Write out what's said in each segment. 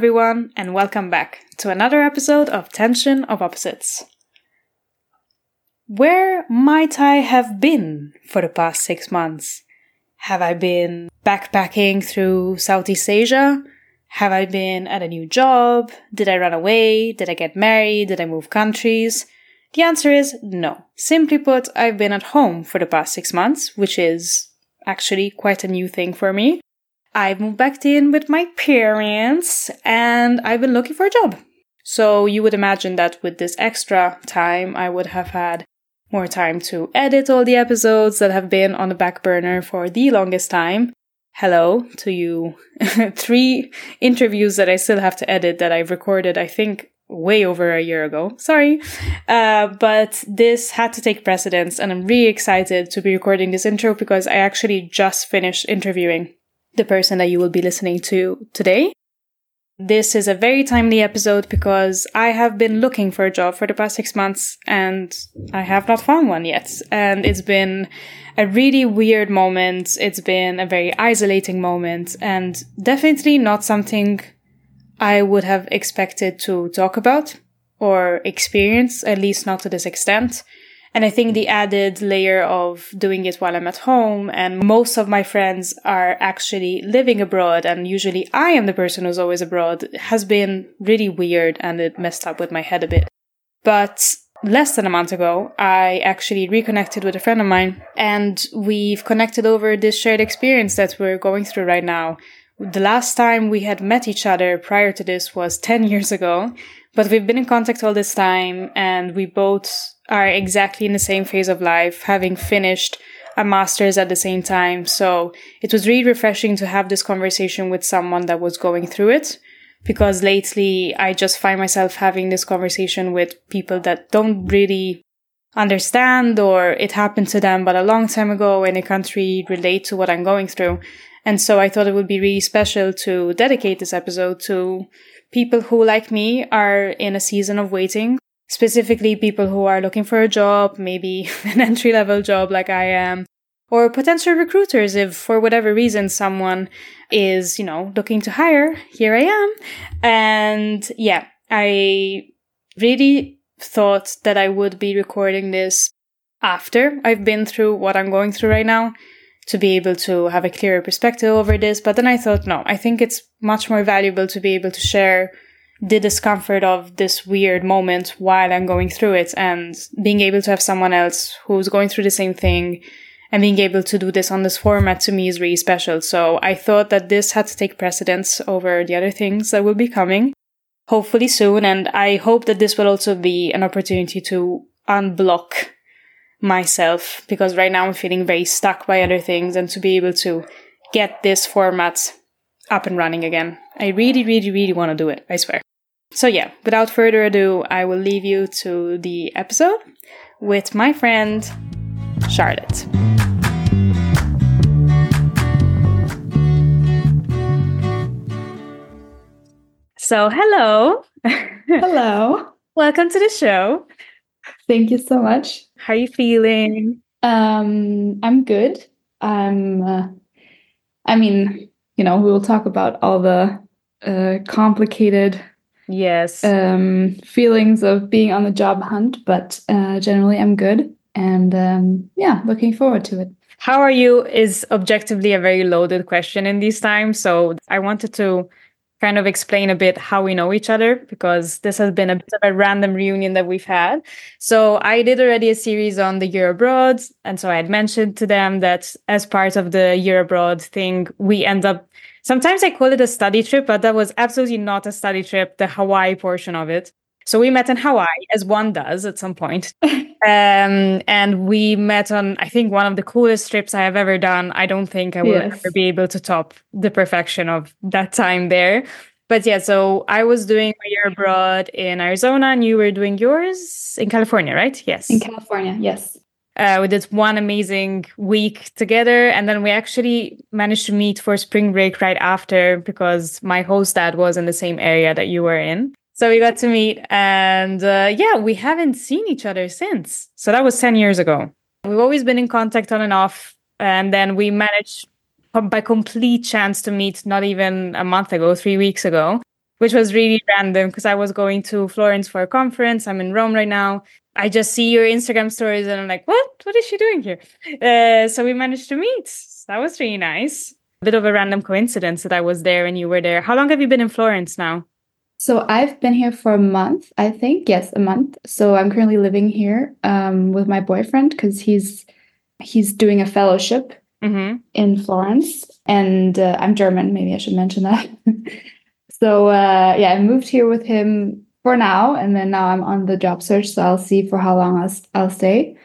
everyone, and welcome back to another episode of Tension of Opposites. Where might I have been for the past 6 months? Have I been backpacking through Southeast Asia? Have I been at a new job? Did I run away? Did I get married? Did I move countries? The answer is no. Simply put, I've been at home for the past 6 months, which is actually quite a new thing for me. I've moved back in with my parents and I've been looking for a job. So you would imagine that with this extra time, I would have had more time to edit all the episodes that have been on the back burner for the longest time. Hello to you. 3 interviews that I still have to edit that I've recorded, I think, way over a year ago. Sorry. But this had to take precedence and I'm really excited to be recording this intro because I actually just finished interviewing the person that you will be listening to today. This is a very timely episode because I have been looking for a job for the past 6 months and I have not found one yet. And it's been a really weird moment. It's been a very isolating moment and definitely not something I would have expected to talk about or experience, at least not to this extent. And I think the added layer of doing it while I'm at home and most of my friends are actually living abroad and usually I am the person who's always abroad has been really weird and it messed up with my head a bit. But less than a month ago, I actually reconnected with a friend of mine and we've connected over this shared experience that we're going through right now. The last time we had met each other prior to this was 10 years ago, but we've been in contact all this time and we both are exactly in the same phase of life, having finished a master's at the same time. So it was really refreshing to have this conversation with someone that was going through it, because lately I just find myself having this conversation with people that don't really understand or it happened to them but a long time ago and they can't really relate to what I'm going through. And so I thought it would be really special to dedicate this episode to people who, like me, are in a season of waiting. Specifically, people who are looking for a job, maybe an entry-level job like I am, or potential recruiters if for whatever reason someone is, looking to hire. Here I am. And yeah, I really thought that I would be recording this after I've been through what I'm going through right now to be able to have a clearer perspective over this. But then I thought, no, I think it's much more valuable to be able to share the discomfort of this weird moment while I'm going through it and being able to have someone else who's going through the same thing and being able to do this on this format to me is really special. So I thought that this had to take precedence over the other things that will be coming, hopefully soon. And I hope that this will also be an opportunity to unblock myself because right now I'm feeling very stuck by other things and to be able to get this format up and running again. I really, really, really want to do it, I swear. So yeah, without further ado, I will leave you to the episode with my friend, Charlotte. So hello. Hello. Welcome to the show. Thank you so much. How are you feeling? I'm good. We will talk about all the complicated feelings of being on the job hunt, but generally I'm good and looking forward to it. How are you is objectively a very loaded question in these times, so I wanted to kind of explain a bit how we know each other because this has been a bit of a random reunion that we've had. So I did already a series on the year abroad. And so I had mentioned to them that as part of the year abroad thing, we end up, sometimes I call it a study trip, but that was absolutely not a study trip, the Hawaii portion of it. So we met in Hawaii, as one does at some point. And we met on, I think, one of the coolest trips I have ever done. I don't think I will ever be able to top the perfection of that time there. But yeah, so I was doing my year abroad in Arizona and you were doing yours in California, right? Yes. In California, yes. We did one amazing week together and then we actually managed to meet for spring break right after because my host dad was in the same area that you were in. So we got to meet and we haven't seen each other since. So that was 10 years ago. We've always been in contact on and off. And then we managed by complete chance to meet not even a month ago, 3 weeks ago. which was really random because I was going to Florence for a conference. I'm in Rome right now. I just see your Instagram stories and I'm like, what is she doing here? So we managed to meet. That was really nice. A bit of a random coincidence that I was there and you were there. How long have you been in Florence now? So I've been here for a month, I think. Yes, a month. So I'm currently living here with my boyfriend because he's doing a fellowship in Florence, and I'm German. Maybe I should mention that. So yeah, I moved here with him for now, and then now I'm on the job search. So I'll see for how long I'll stay.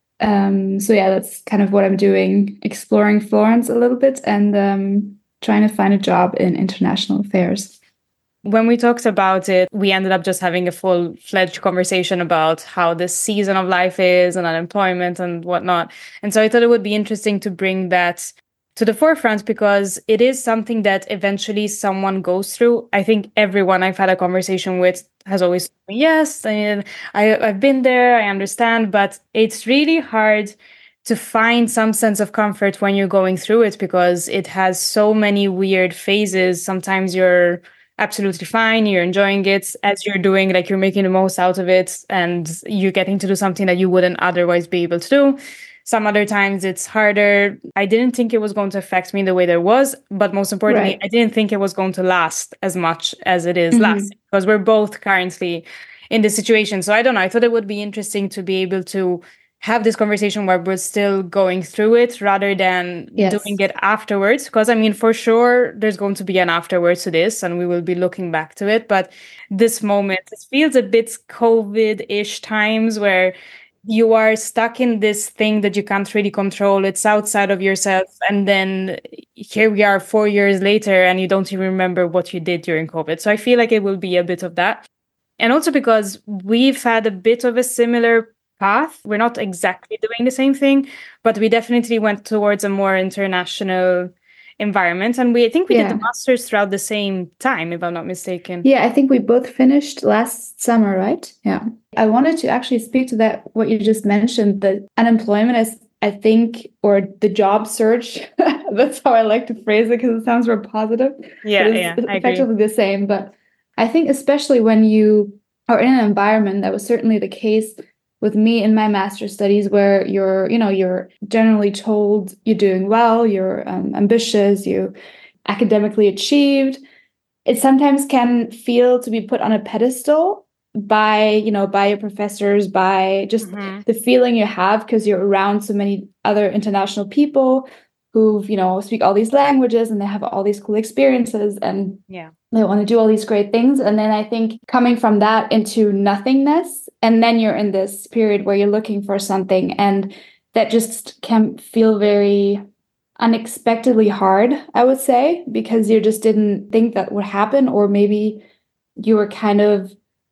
So yeah, that's kind of what I'm doing, exploring Florence a little bit and trying to find a job in international affairs. When we talked about it, we ended up just having a full-fledged conversation about how this season of life is and unemployment and whatnot. And so I thought it would be interesting to bring that to the forefront because it is something that eventually someone goes through. I think everyone I've had a conversation with has always told me, yes, I've been there, I understand, but it's really hard to find some sense of comfort when you're going through it because it has so many weird phases. Sometimes you're absolutely fine, you're enjoying it as you're doing, like you're making the most out of it and you're getting to do something that you wouldn't otherwise be able to do. Some other times it's harder. I didn't think it was going to affect me the way there was, but most importantly, Right. I didn't think it was going to last as much as it is lasting because we're both currently in this situation. So I don't know, I thought it would be interesting to be able to have this conversation where we're still going through it rather than doing it afterwards. Because I mean, for sure, there's going to be an afterwards to this and we will be looking back to it. But this moment, it feels a bit COVID-ish times where you are stuck in this thing that you can't really control. It's outside of yourself. And then here we are 4 years later and you don't even remember what you did during COVID. So I feel like it will be a bit of that. And also because we've had a bit of a similar path. We're not exactly doing the same thing, but we definitely went towards a more international environment. And I think we did the masters throughout the same time, if I'm not mistaken. Yeah, I think we both finished last summer, right? Yeah. I wanted to actually speak to that, what you just mentioned, the unemployment is, I think, or the job search. That's how I like to phrase it because it sounds more positive. Yeah, it's effectively the same. But I think especially when you are in an environment, that was certainly the case with me in my master's studies where you're generally told you're doing well, you're ambitious, you academically achieved. It sometimes can feel to be put on a pedestal by your professors, by just the feeling you have because you're around so many other international people who speak all these languages and they have all these cool experiences and they want to do all these great things. And then I think coming from that into nothingness, and then you're in this period where you're looking for something, and that just can feel very unexpectedly hard, I would say, because you just didn't think that would happen, or maybe you were kind of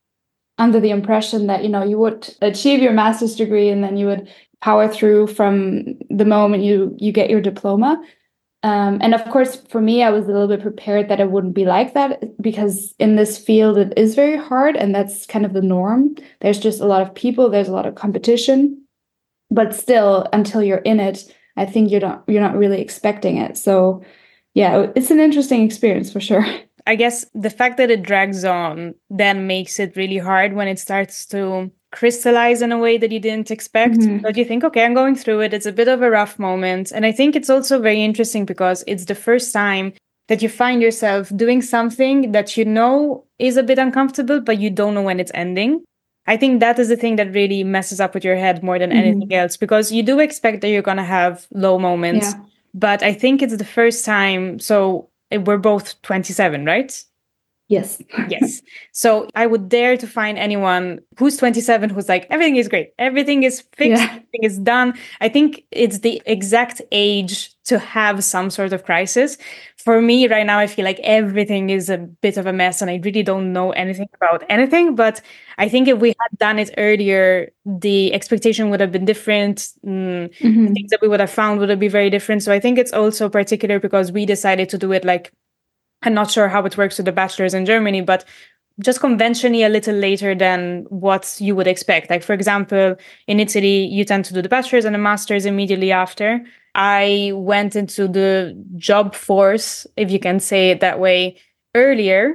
under the impression that you would achieve your master's degree and then you would power through from the moment you get your diploma. And of course, for me, I was a little bit prepared that it wouldn't be like that because in this field, it is very hard and that's kind of the norm. There's just a lot of people, there's a lot of competition, but still, until you're in it, I think you're not really expecting it. So yeah, it's an interesting experience for sure. I guess the fact that it drags on then makes it really hard when it starts to crystallize in a way that you didn't expect. But you think, okay, I'm going through it. It's a bit of a rough moment. And I think it's also very interesting because it's the first time that you find yourself doing something that you know is a bit uncomfortable, but you don't know when it's ending. I think that is the thing that really messes up with your head more than anything else, because you do expect that you're going to have low moments. But I think it's the first time. So we're both 27, right? Yes. Yes. So I would dare to find anyone who's 27 who's like, everything is great. Everything is fixed. Everything is done. I think it's the exact age to have some sort of crisis. For me right now, I feel like everything is a bit of a mess and I really don't know anything about anything. But I think if we had done it earlier, the expectation would have been different. Things that we would have found would have been very different. So I think it's also particular because we decided to do it like, I'm not sure how it works with the bachelor's in Germany, but just conventionally a little later than what you would expect. Like, for example, in Italy, you tend to do the bachelor's and the master's immediately after. I went into the job force, if you can say it that way, earlier.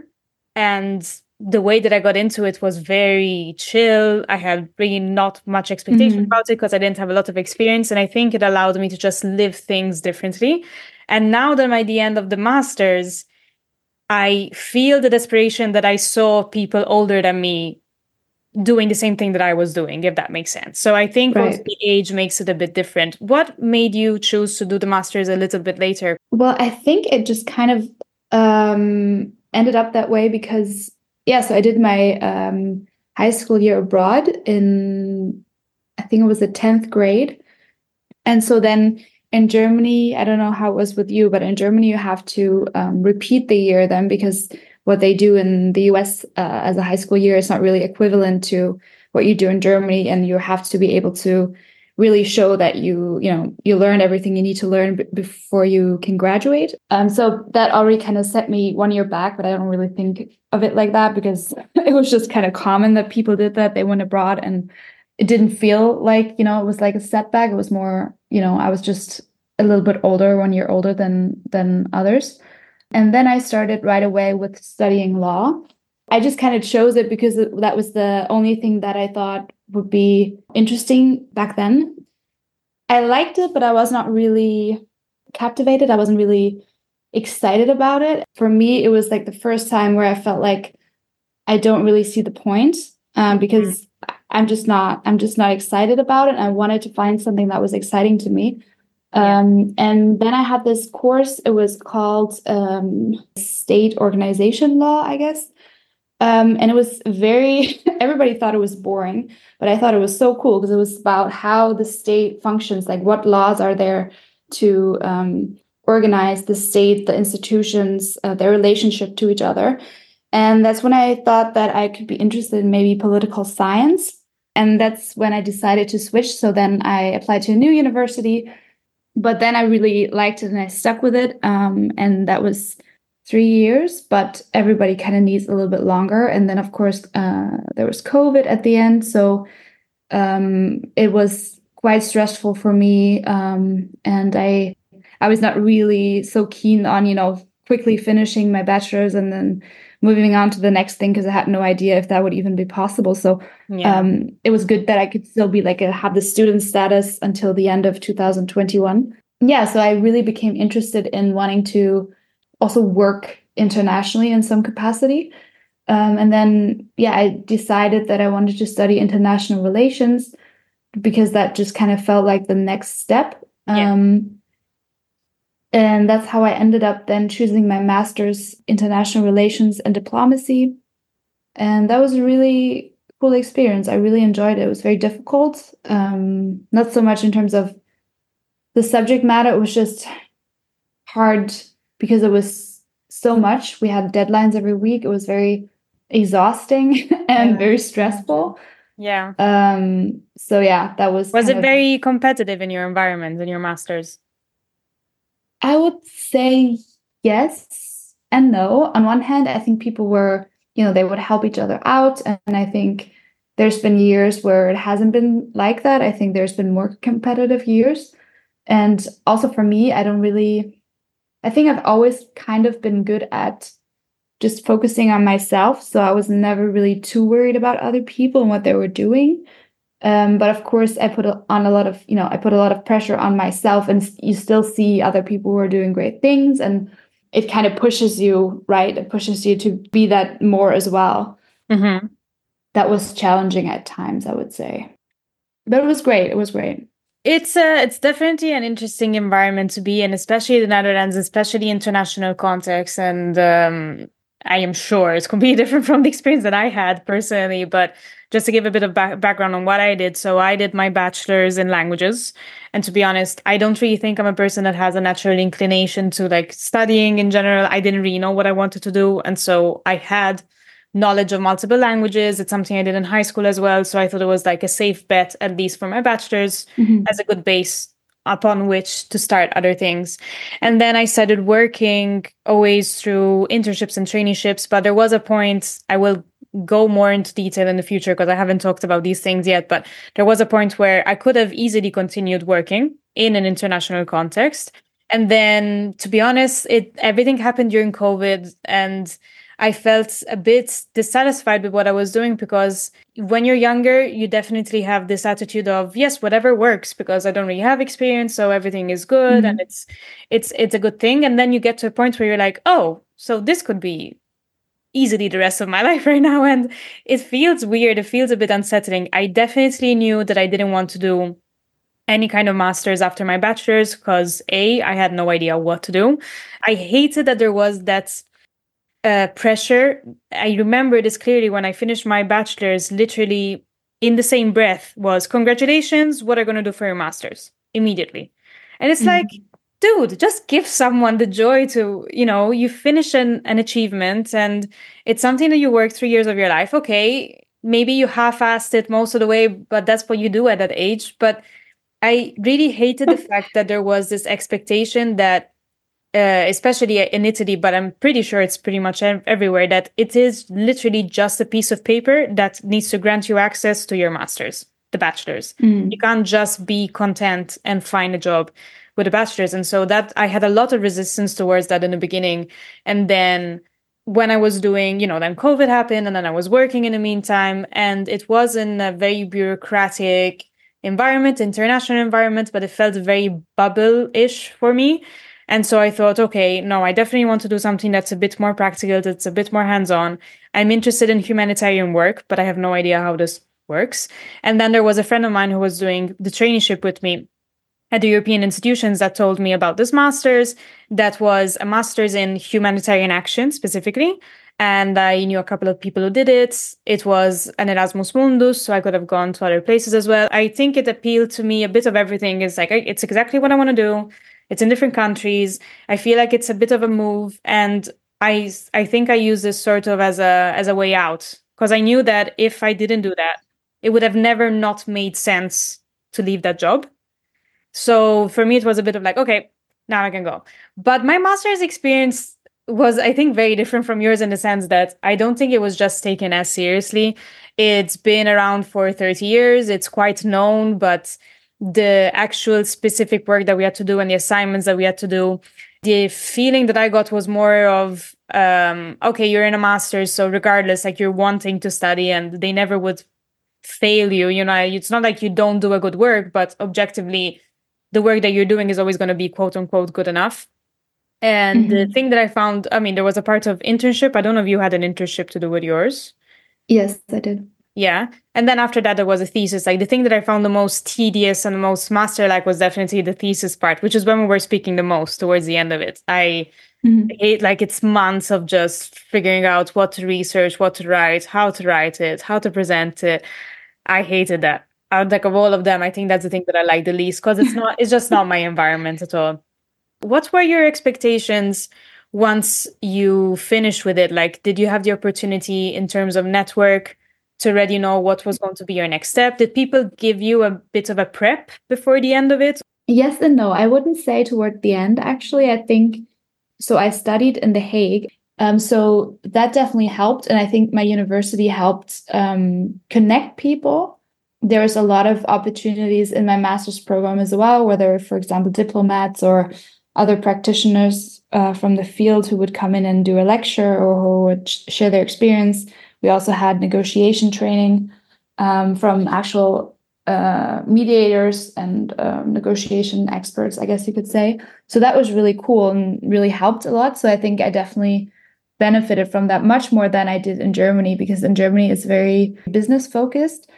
And the way that I got into it was very chill. I had really not much expectation Mm-hmm. about it because I didn't have a lot of experience. And I think it allowed me to just live things differently. And now that I'm at the end of the master's, I feel the desperation that I saw people older than me doing the same thing that I was doing, if that makes sense. So I think also Right. the age makes it a bit different. What made you choose to do the master's a little bit later? Well, I think it just kind of ended up that way because, yeah, so I did my high school year abroad in, I think it was the 10th grade. And so then in Germany, I don't know how it was with you, but in Germany, you have to repeat the year then because what they do in the US as a high school year is not really equivalent to what you do in Germany. And you have to be able to really show that you learned everything you need to learn before you can graduate. So that already kind of set me 1 year back, but I don't really think of it like that because it was just kind of common that people did that. They went abroad and it didn't feel like, it was like a setback. It was more, I was just a little bit older, 1 year older than others. And then I started right away with studying law. I just kind of chose it because that was the only thing that I thought would be interesting back then. I liked it, but I was not really captivated. I wasn't really excited about it. For me, it was like the first time where I felt like I don't really see the point because I'm just not excited about it. I wanted to find something that was exciting to me. And then I had this course. It was called State Organization Law, I guess. And it was everybody thought it was boring, but I thought it was so cool because it was about how the state functions, like what laws are there to organize the state, the institutions, their relationship to each other. And that's when I thought that I could be interested in maybe political science. And that's when I decided to switch. So then I applied to a new university, but then I really liked it and I stuck with it. And that was 3 years, but everybody kind of needs a little bit longer. And then, of course, there was COVID at the end. So it was quite stressful for me. And I was not really so keen on, quickly finishing my bachelor's and then moving on to the next thing because I had no idea if that would even be possible. So it was good that I could still be have the student status until the end of 2021. Yeah, so I really became interested in wanting to also work internationally in some capacity. And then, yeah, I decided that I wanted to study international relations because that just kind of felt like the next step. And that's how I ended up then choosing my master's international relations and diplomacy. And that was a really cool experience. I really enjoyed it. It was very difficult. Not so much in terms of the subject matter. It was just hard because it was so much. We had deadlines every week. It was very exhausting and very stressful. Yeah. So yeah, that was. Was it very competitive in your environment, in your master's? I would say yes and no. On one hand, I think people were, they would help each other out. And I think there's been years where it hasn't been like that. I think there's been more competitive years. And also for me, I think I've always kind of been good at just focusing on myself. So I was never really too worried about other people and what they were doing. But of course, I put a lot of pressure on myself, and you still see other people who are doing great things, and it kind of pushes you, right? It pushes you to be that more as well. Mm-hmm. That was challenging at times, I would say, but it was great. It was great. It's definitely an interesting environment to be in, especially the Netherlands, especially international context, and I am sure it's completely different from the experience that I had personally, but just to give a bit of background on what I did. So I did my bachelor's in languages. And to be honest, I don't really think I'm a person that has a natural inclination to studying in general. I didn't really know what I wanted to do. And so I had knowledge of multiple languages. It's something I did in high school as well. So I thought it was a safe bet, at least for my bachelor's, as a good base upon which to start other things. And then I started working always through internships and traineeships. But there was a point, I will go more into detail in the future because I haven't talked about these things yet, but there was a point where I could have easily continued working in an international context. And then, to be honest, everything happened during COVID, and I felt a bit dissatisfied with what I was doing, because when you're younger, you definitely have this attitude of, yes, whatever works, because I don't really have experience, so everything is good and it's a good thing. And then you get to a point where you're like, oh, so this could be easily the rest of my life right now. And it feels weird. It feels a bit unsettling. I definitely knew that I didn't want to do any kind of master's after my bachelor's, because I had no idea what to do. I hated that there was that pressure. I remember this clearly when I finished my bachelor's, literally in the same breath was, congratulations, what are you going to do for your master's? Immediately. And it's like, dude, just give someone the joy to, you finish an achievement, and it's something that you work 3 years of your life. Okay, maybe you half-assed it most of the way, but that's what you do at that age. But I really hated the fact that there was this expectation that, especially in Italy, but I'm pretty sure it's pretty much everywhere, that it is literally just a piece of paper that needs to grant you access to your master's, the bachelor's. You can't just be content and find a job with a bachelor's. And so that I had a lot of resistance towards that in the beginning. And then when I was doing, then COVID happened, and then I was working in the meantime, and it was in a very bureaucratic environment, international environment, but it felt very bubble-ish for me. And so I thought, okay, no, I definitely want to do something that's a bit more practical, that's a bit more hands-on. I'm interested in humanitarian work, but I have no idea how this works. And then there was a friend of mine who was doing the traineeship with me at the European institutions that told me about this master's, that was a master's in humanitarian action specifically. And I knew a couple of people who did it. It was an Erasmus Mundus, so I could have gone to other places as well. I think it appealed to me, a bit of everything. It's like, it's exactly what I want to do. It's in different countries. I feel like it's a bit of a move. And I think I use this sort of as a way out, because I knew that if I didn't do that, it would have never not made sense to leave that job. So for me, it was a bit of like, okay, now I can go. But my master's experience was, I think, very different from yours, in the sense that I don't think it was just taken as seriously. It's been around for 30 years. It's quite known, but the actual specific work that we had to do and the assignments that we had to do, the feeling that I got was more of, okay, you're in a master's, so regardless, like, you're wanting to study, and they never would fail you. It's not like you don't do a good work, but objectively, the work that you're doing is always going to be quote unquote good enough. And the thing that I found, there was a part of internship. I don't know if you had an internship to do with yours. Yes, I did. Yeah. And then after that, there was a thesis. Like, the thing that I found the most tedious and the most master-like was definitely the thesis part, which is when we were speaking the most towards the end of it. I hate, like, it's months of just figuring out what to research, what to write, how to write it, how to present it. I hated that. Like, of all of them, I think that's the thing that I like the least, because it's just not my environment at all. What were your expectations once you finished with it? Like, did you have the opportunity in terms of network to already know what was going to be your next step? Did people give you a bit of a prep before the end of it? Yes and no. I wouldn't say toward the end, actually. I think, so I studied in The Hague. So that definitely helped. And I think my university helped connect people. There was a lot of opportunities in my master's program as well, whether, for example, diplomats or other practitioners from the field who would come in and do a lecture, or who would share their experience. We also had negotiation training from actual mediators and negotiation experts, I guess you could say. So that was really cool and really helped a lot. So I think I definitely benefited from that much more than I did in Germany, because in Germany it's very business focused.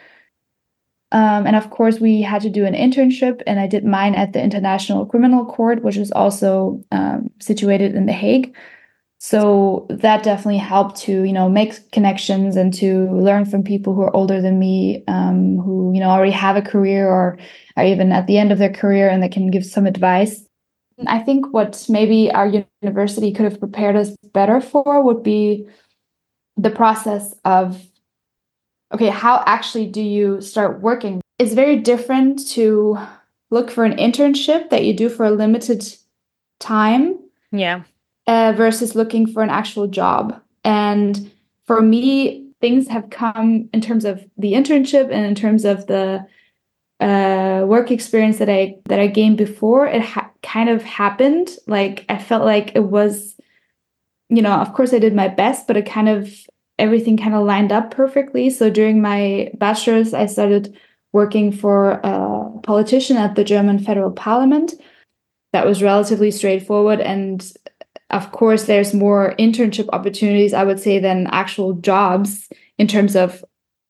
And of course, we had to do an internship, and I did mine at the International Criminal Court, which is also situated in The Hague. So that definitely helped to, make connections and to learn from people who are older than me, who, already have a career or are even at the end of their career, and they can give some advice. And I think what maybe our university could have prepared us better for would be the process of, okay, how actually do you start working? It's very different to look for an internship that you do for a limited time. Yeah. Versus looking for an actual job. And for me, things have come in terms of the internship and in terms of the work experience that I gained before. It kind of happened. Like, I felt like it was of course I did my best, but everything kind of lined up perfectly. So during my bachelor's, I started working for a politician at the German federal parliament. That was relatively straightforward. And of course, there's more internship opportunities, I would say, than actual jobs in terms of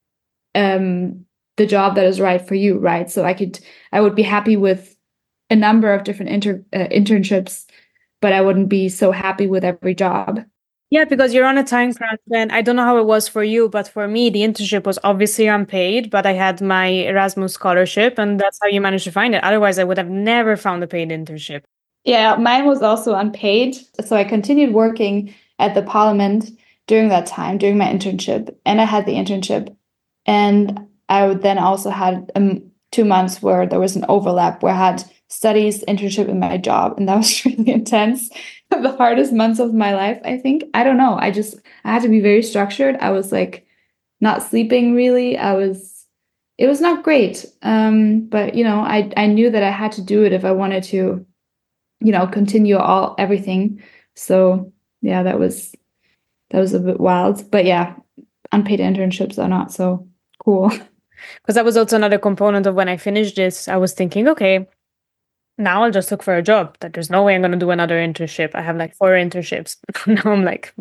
the job that is right for you, right? So I would be happy with a number of different internships, but I wouldn't be so happy with every job. Yeah, because you're on a time crunch, and I don't know how it was for you, but for me, the internship was obviously unpaid, but I had my Erasmus scholarship, and that's how you managed to find it. Otherwise, I would have never found a paid internship. Yeah, mine was also unpaid. So I continued working at the parliament during that time, during my internship, and I had the internship. And I would then also had 2 months where there was an overlap where I had studies, internship, and my job. And that was really intense. The hardest months of my life, I think. I don't know. I had to be very structured. I was like not sleeping really. It was not great. But I knew that I had to do it if I wanted to, continue everything. So yeah, that was a bit wild. But yeah, unpaid internships are not so cool. Because that was also another component of when I finished this. I was thinking, okay, now I'll just look for a job. That there's no way I'm going to do another internship. I have like 4 internships. Now I'm like,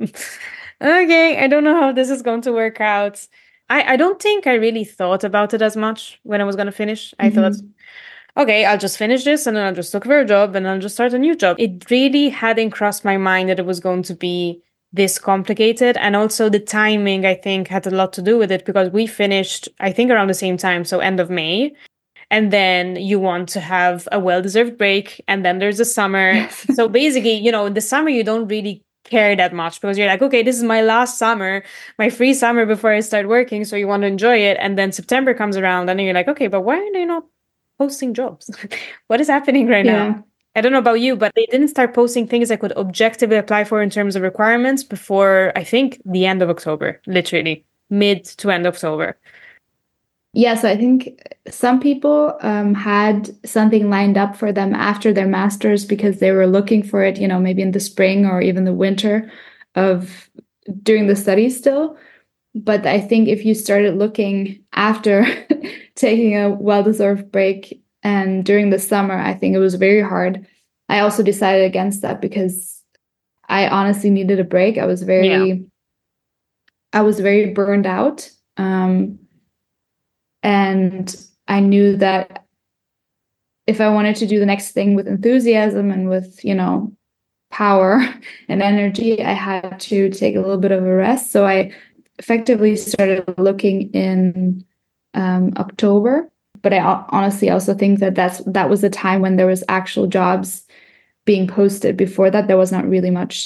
okay, I don't know how this is going to work out. I don't think I really thought about it as much when I was going to finish. I thought, okay, I'll just finish this and then I'll just look for a job and I'll just start a new job. It really hadn't crossed my mind that it was going to be this complicated. And also the timing, I think, had a lot to do with it because we finished, I think, around the same time. So end of May. And then you want to have a well-deserved break. And then there's the summer. So basically, in the summer, you don't really care that much because you're like, okay, this is my last summer, my free summer before I start working. So you want to enjoy it. And then September comes around and then you're like, okay, but why are they not posting jobs? What is happening right now? I don't know about you, but they didn't start posting things I could objectively apply for in terms of requirements before, I think, the end of October, literally mid to end October. Yeah, so I think some people had something lined up for them after their master's because they were looking for it, maybe in the spring or even the winter of during the studies still. But I think if you started looking after taking a well-deserved break and during the summer, I think it was very hard. I also decided against that because I honestly needed a break. I was very burned out. And I knew that if I wanted to do the next thing with enthusiasm and with, power and energy, I had to take a little bit of a rest. So I effectively started looking in October. But I honestly also think that was the time when there was actual jobs being posted. Before that, there was not really much.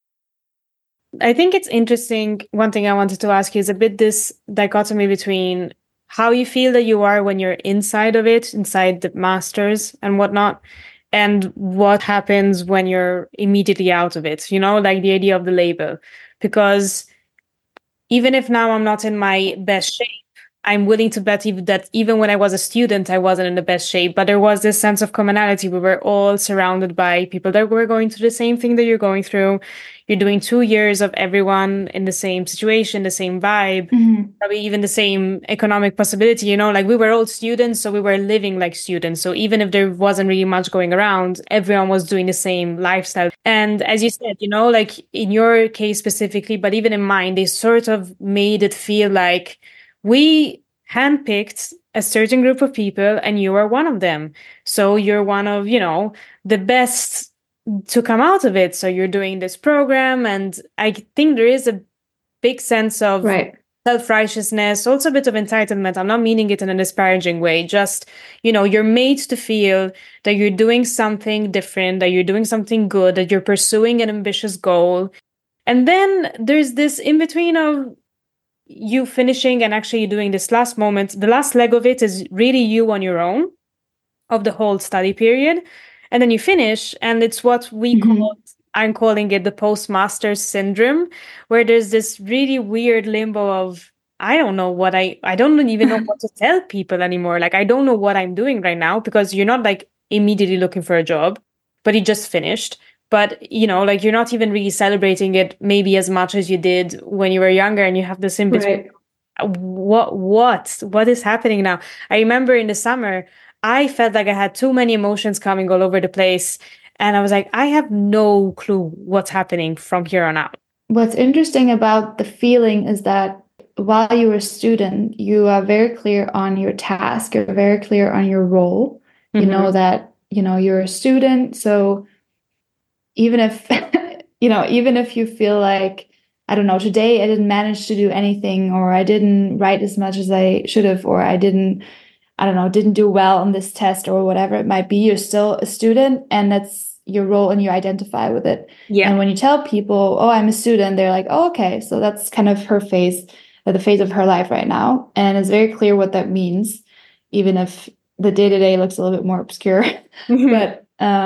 I think it's interesting. One thing I wanted to ask you is a bit this dichotomy between how you feel that you are when you're inside of it, inside the masters and whatnot, and what happens when you're immediately out of it, like the idea of the label. Because even if now I'm not in my best shape, I'm willing to bet that even when I was a student, I wasn't in the best shape, but there was this sense of commonality. We were all surrounded by people that were going through the same thing that you're going through. You're doing 2 years of everyone in the same situation, the same vibe, probably even the same economic possibility, like we were all students, so we were living like students. So even if there wasn't really much going around, everyone was doing the same lifestyle. And as you said, like in your case specifically, but even in mine, they sort of made it feel like we handpicked a certain group of people and you are one of them. So you're one of, the best to come out of it. So you're doing this program. And I think there is a big sense of self-righteousness, also a bit of entitlement. I'm not meaning it in a disparaging way. Just, you're made to feel that you're doing something different, that you're doing something good, that you're pursuing an ambitious goal. And then there's this in between of you finishing and actually doing this last moment. The last leg of it is really you on your own of the whole study period. And then you finish, and it's what we call, I'm calling it the postmaster syndrome, where there's this really weird limbo of, I don't know what I don't even know what to tell people anymore. Like, I don't know what I'm doing right now because you're not like immediately looking for a job, but you just finished. but like you're not even really celebrating it maybe as much as you did when you were younger, and you have this in between. Right. What is happening now? I remember in the summer, I felt like I had too many emotions coming all over the place. And I was like, I have no clue what's happening from here on out. What's interesting about the feeling is that while you were a student, you are very clear on your task, you're very clear on your role. You know that, you're a student. So even if, even if you feel like, I don't know, today I didn't manage to do anything, or I didn't write as much as I should have, or I don't know, didn't do well on this test or whatever it might be, you're still a student, and that's your role and you identify with it. Yeah. And when you tell people, oh, I'm a student, they're like, oh, okay, so that's kind of her phase, the phase of her life right now. And it's very clear what that means, even if the day-to-day looks a little bit more obscure. But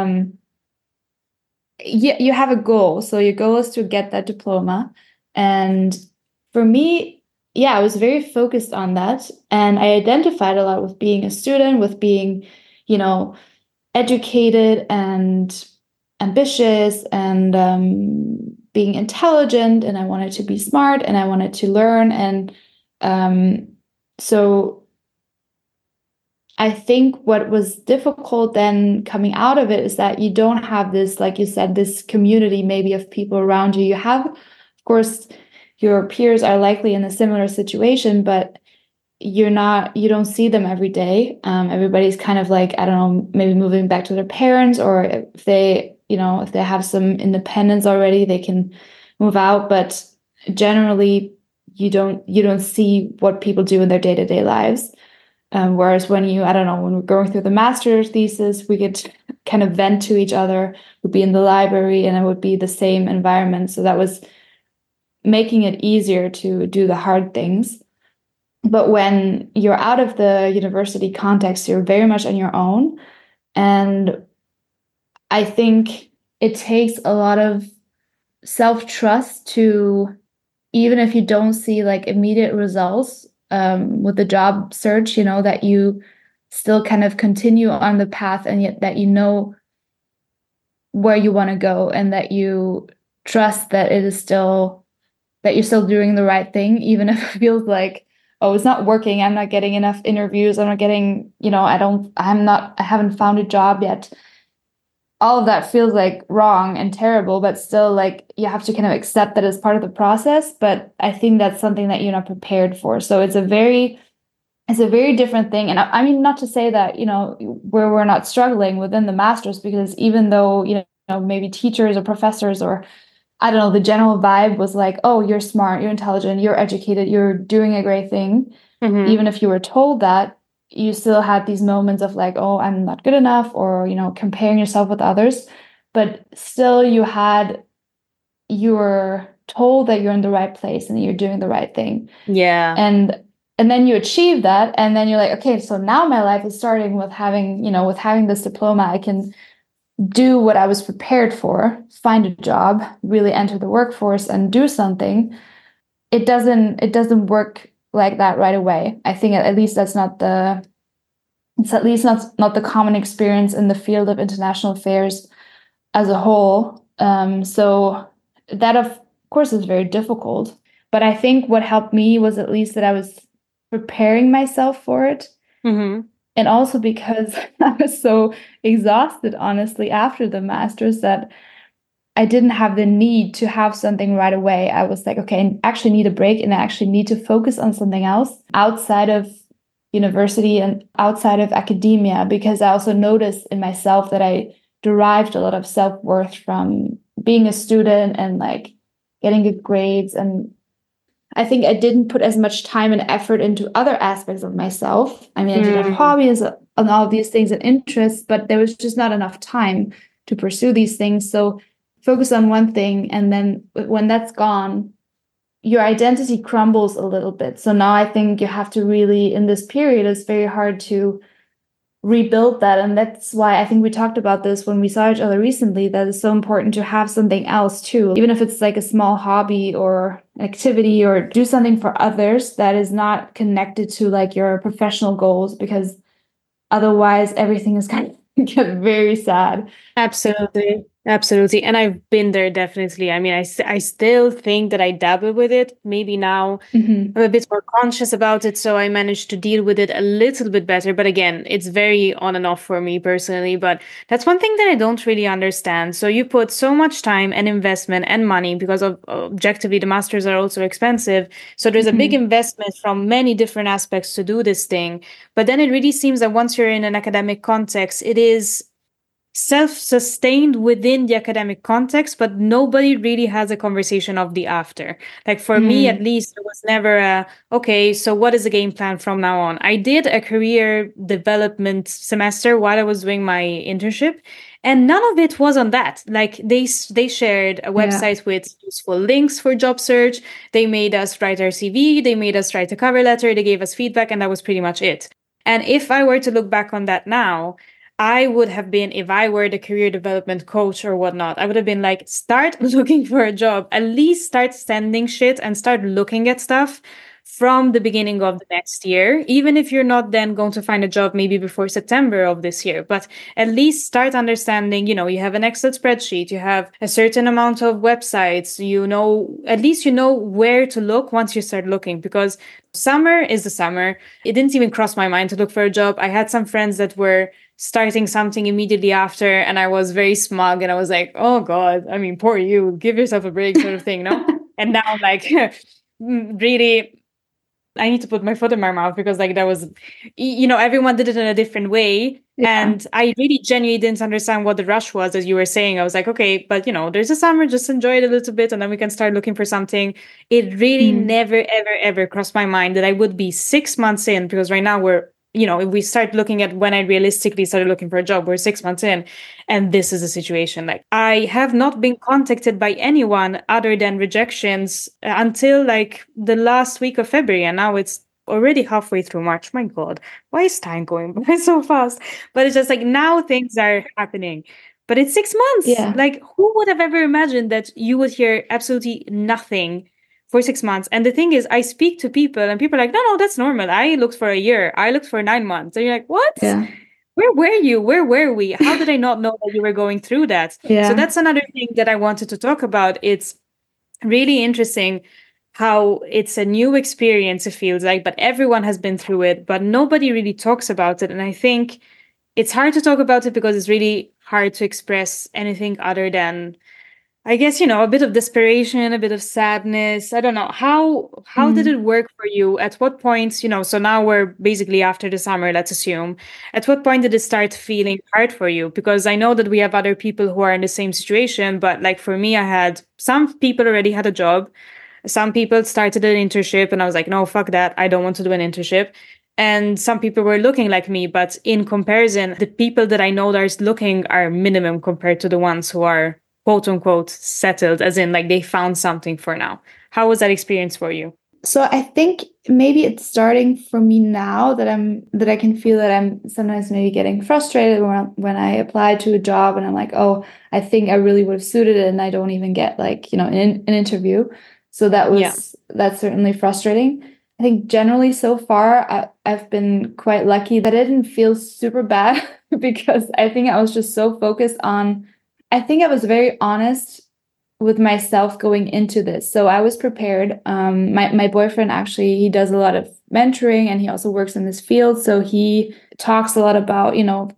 yeah, you have a goal. So your goal is to get that diploma. And for me, yeah, I was very focused on that. And I identified a lot with being a student, with being, educated and ambitious, and being intelligent. And I wanted to be smart, and I wanted to learn. And so I think what was difficult then coming out of it is that you don't have this, like you said, this community maybe of people around you. You have, of course, your peers are likely in a similar situation, but you don't see them every day. Everybody's kind of like, I don't know, maybe moving back to their parents, or if they, if they have some independence already, they can move out. But generally, you don't see what people do in their day-to-day lives. Whereas when when we're going through the master's thesis, we could kind of vent to each other, would be in the library, and it would be the same environment. So that was making it easier to do the hard things. But when you're out of the university context, you're very much on your own. And I think it takes a lot of self-trust to, even if you don't see like immediate results, with the job search, that you still kind of continue on the path, and yet that where you want to go, and that you trust that that you're still doing the right thing, even if it feels like, oh, it's not working. I'm not getting enough interviews. I'm not getting, I haven't found a job yet. All of that feels like wrong and terrible, but still, like, you have to kind of accept that as part of the process. But I think that's something that you're not prepared for. So it's a very different thing. And I mean, not to say that, where we're not struggling within the master's, because even though, maybe teachers or professors, or I don't know, the general vibe was like, oh, you're smart, you're intelligent, you're educated, you're doing a great thing. Even if you were told that, you still had these moments of like, oh, I'm not good enough, or, comparing yourself with others. But still you were told that you're in the right place and you're doing the right thing. Yeah. And then you achieve that. And then you're like, okay, so now my life is starting with having this diploma. I can do what I was prepared for, find a job, really enter the workforce and do something. It doesn't work like that right away. I think at least it's at least not the common experience in the field of international affairs as a whole. So that, of course, is very difficult. But I think what helped me was at least that I was preparing myself for it. And also because I was so exhausted, honestly, after the master's, that I didn't have the need to have something right away. I was like, okay, I actually need a break, and I actually need to focus on something else outside of university and outside of academia, because I also noticed in myself that I derived a lot of self-worth from being a student and like getting good grades. And I think I didn't put as much time and effort into other aspects of myself. I mean, I did have hobbies and all of these things and interests, but there was just not enough time to pursue these things. So focus on one thing, and then when that's gone, your identity crumbles a little bit. So now I think you have to really, in this period, it's very hard to rebuild that. And that's why I think we talked about this when we saw each other recently, that it's so important to have something else too, even if it's like a small hobby or activity, or do something for others that is not connected to like your professional goals, because otherwise everything is kind of get very sad. Absolutely. Absolutely. And I've been there definitely. I mean, I still think that I dabble with it. Maybe now Hmm. I'm a bit more conscious about it, so I managed to deal with it a little bit better. But again, it's very on and off for me personally. But that's one thing that I don't really understand. So you put so much time and investment and money because of objectively the masters are also expensive. So there's a big Hmm. investment from many different aspects to do this thing. But then it really seems that once you're in an academic context, it is self-sustained within the academic context, but nobody really has a conversation of the after. Like for me at Hmm. least, there was never a okay, so what is the game plan from now on? I did a career development semester while I was doing my internship, and none of it was on that. Like they shared a Yeah. website with useful links for job search. They made us write our CV, they made us write a cover letter, they gave us feedback, and that was pretty much it. And if I were to look back on that now, I would have been, if I were the career development coach or whatnot, I would have been like, start looking for a job, at least start sending shit and start looking at stuff from the beginning of the next year, even if you're not then going to find a job maybe before September of this year. But at least start understanding, you have an Excel spreadsheet, you have a certain amount of websites, at least you know where to look once you start looking, because summer is the summer. It didn't even cross my mind to look for a job. I had some friends that were starting something immediately after, and I was very smug and I was like, oh God, I mean, poor you, give yourself a break, sort of thing, no? And now I'm like, really, I need to put my foot in my mouth because like that was, everyone did it in a different way. Yeah. And I really genuinely didn't understand what the rush was, as you were saying. I was like, okay, but there's a summer, just enjoy it a little bit and then we can start looking for something. It really Mm. never, ever, ever crossed my mind that I would be 6 months in, because right now if we start looking at when I realistically started looking for a job, we're 6 months in. And this is the situation. Like, I have not been contacted by anyone other than rejections until like the last week of February. And now it's already halfway through March. My God, why is time going by so fast? But it's just like now things are happening. But it's 6 months. Yeah. Like, who would have ever imagined that you would hear absolutely nothing for 6 months? And the thing is, I speak to people and people are like, no, no, that's normal. I looked for a year. I looked for 9 months. And you're like, what? Yeah. Where were you? Where were we? How did I not know that you were going through that? So Yeah. that's another thing that I wanted to talk about. It's really interesting how it's a new experience, it feels like, but everyone has been through it, but nobody really talks about it. And I think it's hard to talk about it because it's really hard to express anything other than, I guess, a bit of desperation, a bit of sadness. I don't know. How did it Mm. work for you? At what point, so now we're basically after the summer, let's assume. At what point did it start feeling hard for you? Because I know that we have other people who are in the same situation, but like for me, I had some people already had a job. Some people started an internship and I was like, no, fuck that. I don't want to do an internship. And some people were looking like me, but in comparison, the people that I know that are looking are minimum compared to the ones who are quote unquote settled, as in like they found something for now. How was that experience for you? So I think maybe it's starting for me now that I can feel that I'm sometimes maybe getting frustrated when I apply to a job and I'm like, oh, I think I really would have suited it and I don't even get like, an interview. So Yeah. that's certainly frustrating. I think generally so far I've been quite lucky that it didn't feel super bad because I think I was just so focused on, I think I was very honest with myself going into this. So I was prepared. My boyfriend actually, he does a lot of mentoring and he also works in this field. So he talks a lot about,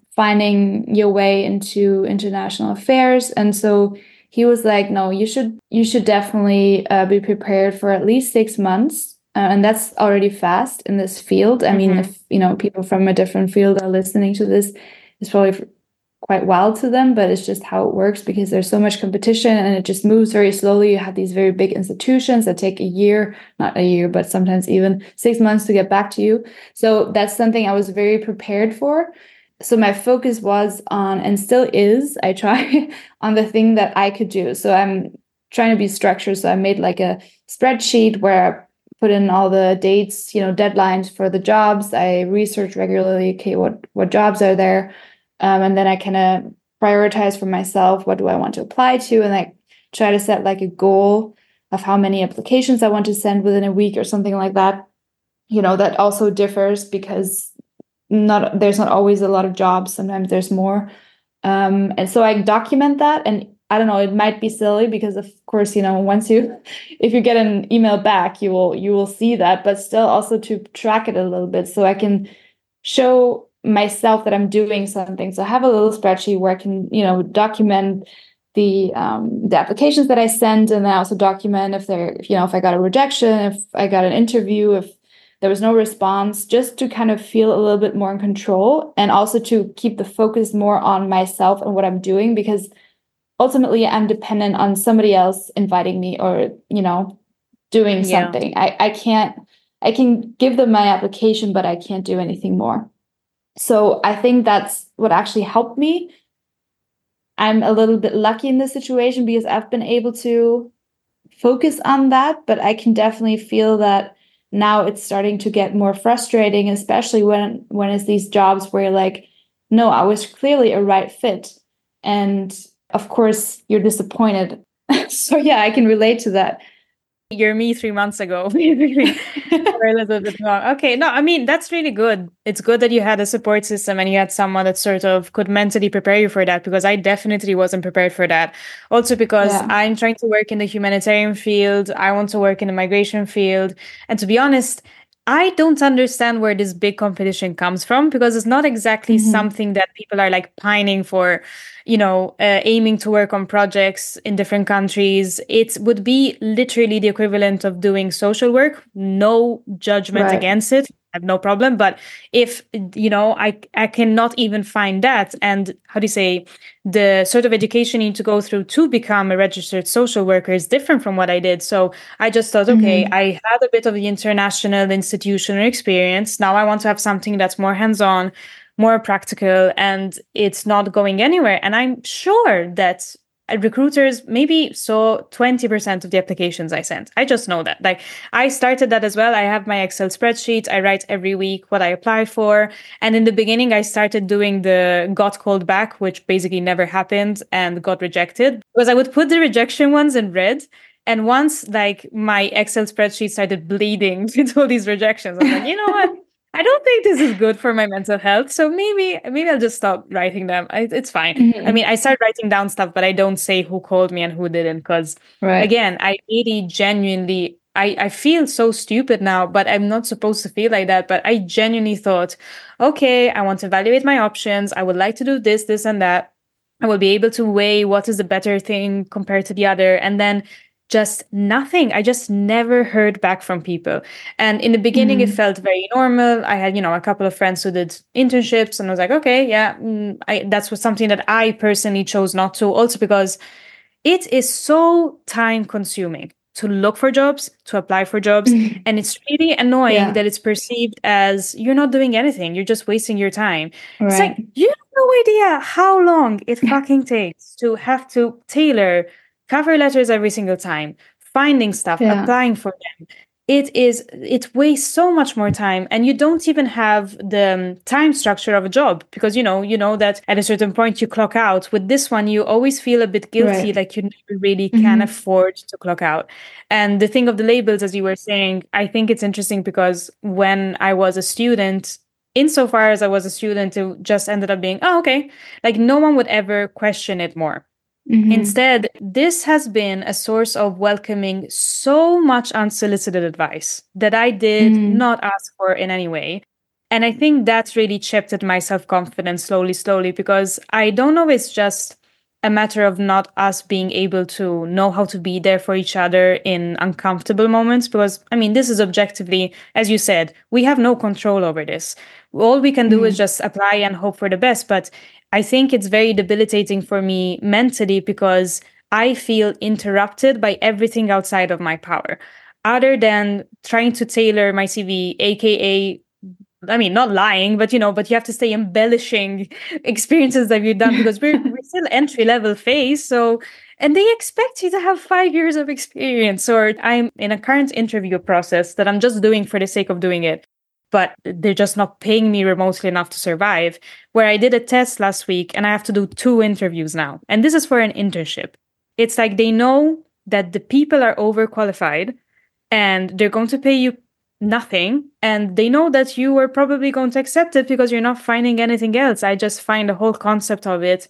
finding your way into international affairs. And so he was like, no, you should definitely be prepared for at least 6 months. And that's already fast in this field. I mean, Mm-hmm. if people from a different field are listening to this, it's probably quite wild to them, but it's just how it works because there's so much competition and it just moves very slowly. You have these very big institutions that take a year, not a year, but sometimes even 6 months to get back to you. So that's something I was very prepared for. So my focus was on, and still is, I try on the thing that I could do. So I'm trying to be structured. So I made like a spreadsheet where I put in all the dates, deadlines for the jobs. I research regularly, okay, what jobs are there? And then I kind of prioritize for myself, what do I want to apply to? And I try to set like a goal of how many applications I want to send within a week or something like that. That also differs because there's not always a lot of jobs. Sometimes there's more. And so I document that. And I don't know, it might be silly because of course, if you get an email back, you will see that, but still also to track it a little bit so I can show myself that I'm doing something. So I have a little spreadsheet where I can, document the applications that I sent, and then I also document if if I got a rejection, if I got an interview, if there was no response, just to kind of feel a little bit more in control, and also to keep the focus more on myself and what I'm doing, because ultimately I'm dependent on somebody else inviting me or, doing something. I can give them my application, but I can't do anything more. So I think that's what actually helped me. I'm a little bit lucky in this situation because I've been able to focus on that, but I can definitely feel that now it's starting to get more frustrating, especially when it's these jobs where you're like, no, I was clearly a right fit. And of course, you're disappointed. So yeah, I can relate to that. You're me 3 months ago. Really, or a little bit wrong. Okay, no, I mean, that's really good. It's good that you had a support system and you had someone that sort of could mentally prepare you for that, because I definitely wasn't prepared for that. Also because I'm trying to work in the humanitarian field. I want to work in the migration field. And to be honest, I don't understand where this big competition comes from, because it's not exactly something that people are like pining for, aiming to work on projects in different countries. It would be literally the equivalent of doing social work. No judgment against it. I have no problem. But if, I cannot even find that. And how do you say, the sort of education you need to go through to become a registered social worker is different from what I did. So I just thought, okay, I had a bit of the international institutional experience. Now I want to have something that's more hands-on, more practical, and it's not going anywhere. And I'm sure that recruiters maybe saw 20% of the applications I sent. I just know that. Like, I started that as well. I have my Excel spreadsheet. I write every week what I apply for. And in the beginning, I started doing the got called back, which basically never happened and got rejected, because I would put the rejection ones in red. And once like my Excel spreadsheet started bleeding with all these rejections, I'm like, you know what? I don't think this is good for my mental health. So maybe I'll just stop writing them. It's fine. I mean, I start writing down stuff, but I don't say who called me and who didn't. Because again, I really genuinely, I feel so stupid now, but I'm not supposed to feel like that. But I genuinely thought, okay, I want to evaluate my options. I would like to do this, this, and that. I will be able to weigh what is the better thing compared to the other. And then just nothing. I just never heard back from people. And in the beginning, it felt very normal. I had, a couple of friends who did internships, and I was like, okay, yeah, that's something that I personally chose not to. Also because it is so time consuming to look for jobs, to apply for jobs. And it's really annoying that it's perceived as you're not doing anything. You're just wasting your time. It's like, you have no idea how long it fucking takes to have to tailor cover letters every single time, finding stuff, applying for them. It wastes so much more time, and you don't even have the time structure of a job, because you know that at a certain point you clock out. With this one, you always feel a bit guilty, like you never really can afford to clock out. And the thing of the labels, as you were saying, I think it's interesting because when I was a student, insofar as I was a student, it just ended up being, oh, okay, like no one would ever question it more. Instead, this has been a source of welcoming so much unsolicited advice that I did not ask for in any way. And I think that's really chipped at my self-confidence slowly, because I don't know, it's just a matter of not us being able to know how to be there for each other in uncomfortable moments. Because, I mean, this is objectively, as you said, we have no control over this. All we can do is just apply and hope for the best. But I think it's very debilitating for me mentally, because I feel interrupted by everything outside of my power, other than trying to tailor my CV, aka, I mean, not lying, but you have to stay embellishing experiences that you've done, because we're still entry-level phase. So, and they expect you to have 5 years of experience. Or I'm in a current interview process that I'm just doing for the sake of doing it, but they're just not paying me remotely enough to survive, where I did a test last week and I have to do 2 interviews now. And this is for an internship. It's like they know that the people are overqualified and they're going to pay you nothing. And they know that you are probably going to accept it because you're not finding anything else. I just find the whole concept of it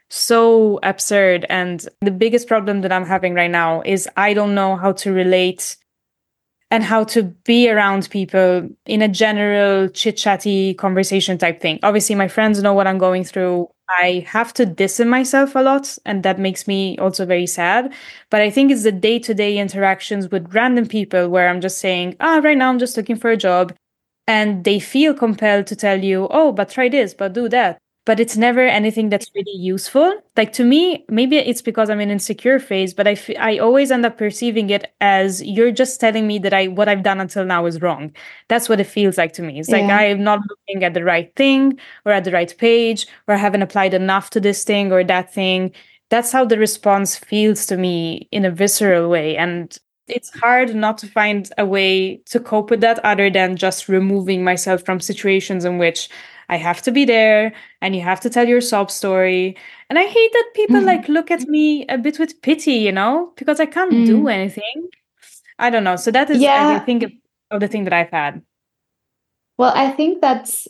so absurd. And the biggest problem that I'm having right now is I don't know how to relate and how to be around people in a general chit-chatty conversation type thing. Obviously, my friends know what I'm going through. I have to distance myself a lot, and that makes me also very sad. But I think it's the day-to-day interactions with random people where I'm just saying, right now I'm just looking for a job. And they feel compelled to tell you, oh, but try this, but do that. But it's never anything that's really useful. Like to me, maybe it's because I'm in an insecure phase, but I always end up perceiving it as you're just telling me that what I've done until now is wrong. That's what it feels like to me. It's like Yeah. I'm not looking at the right thing or at the right page, or I haven't applied enough to this thing or that thing. That's how the response feels to me in a visceral way. And it's hard not to find a way to cope with that other than just removing myself from situations in which I have to be there and you have to tell your sob story. And I hate that people like look at me a bit with pity, because I can't do Mm. anything. I don't know. So that is, I Yeah. think, of the thing that I've had. Well, I think that's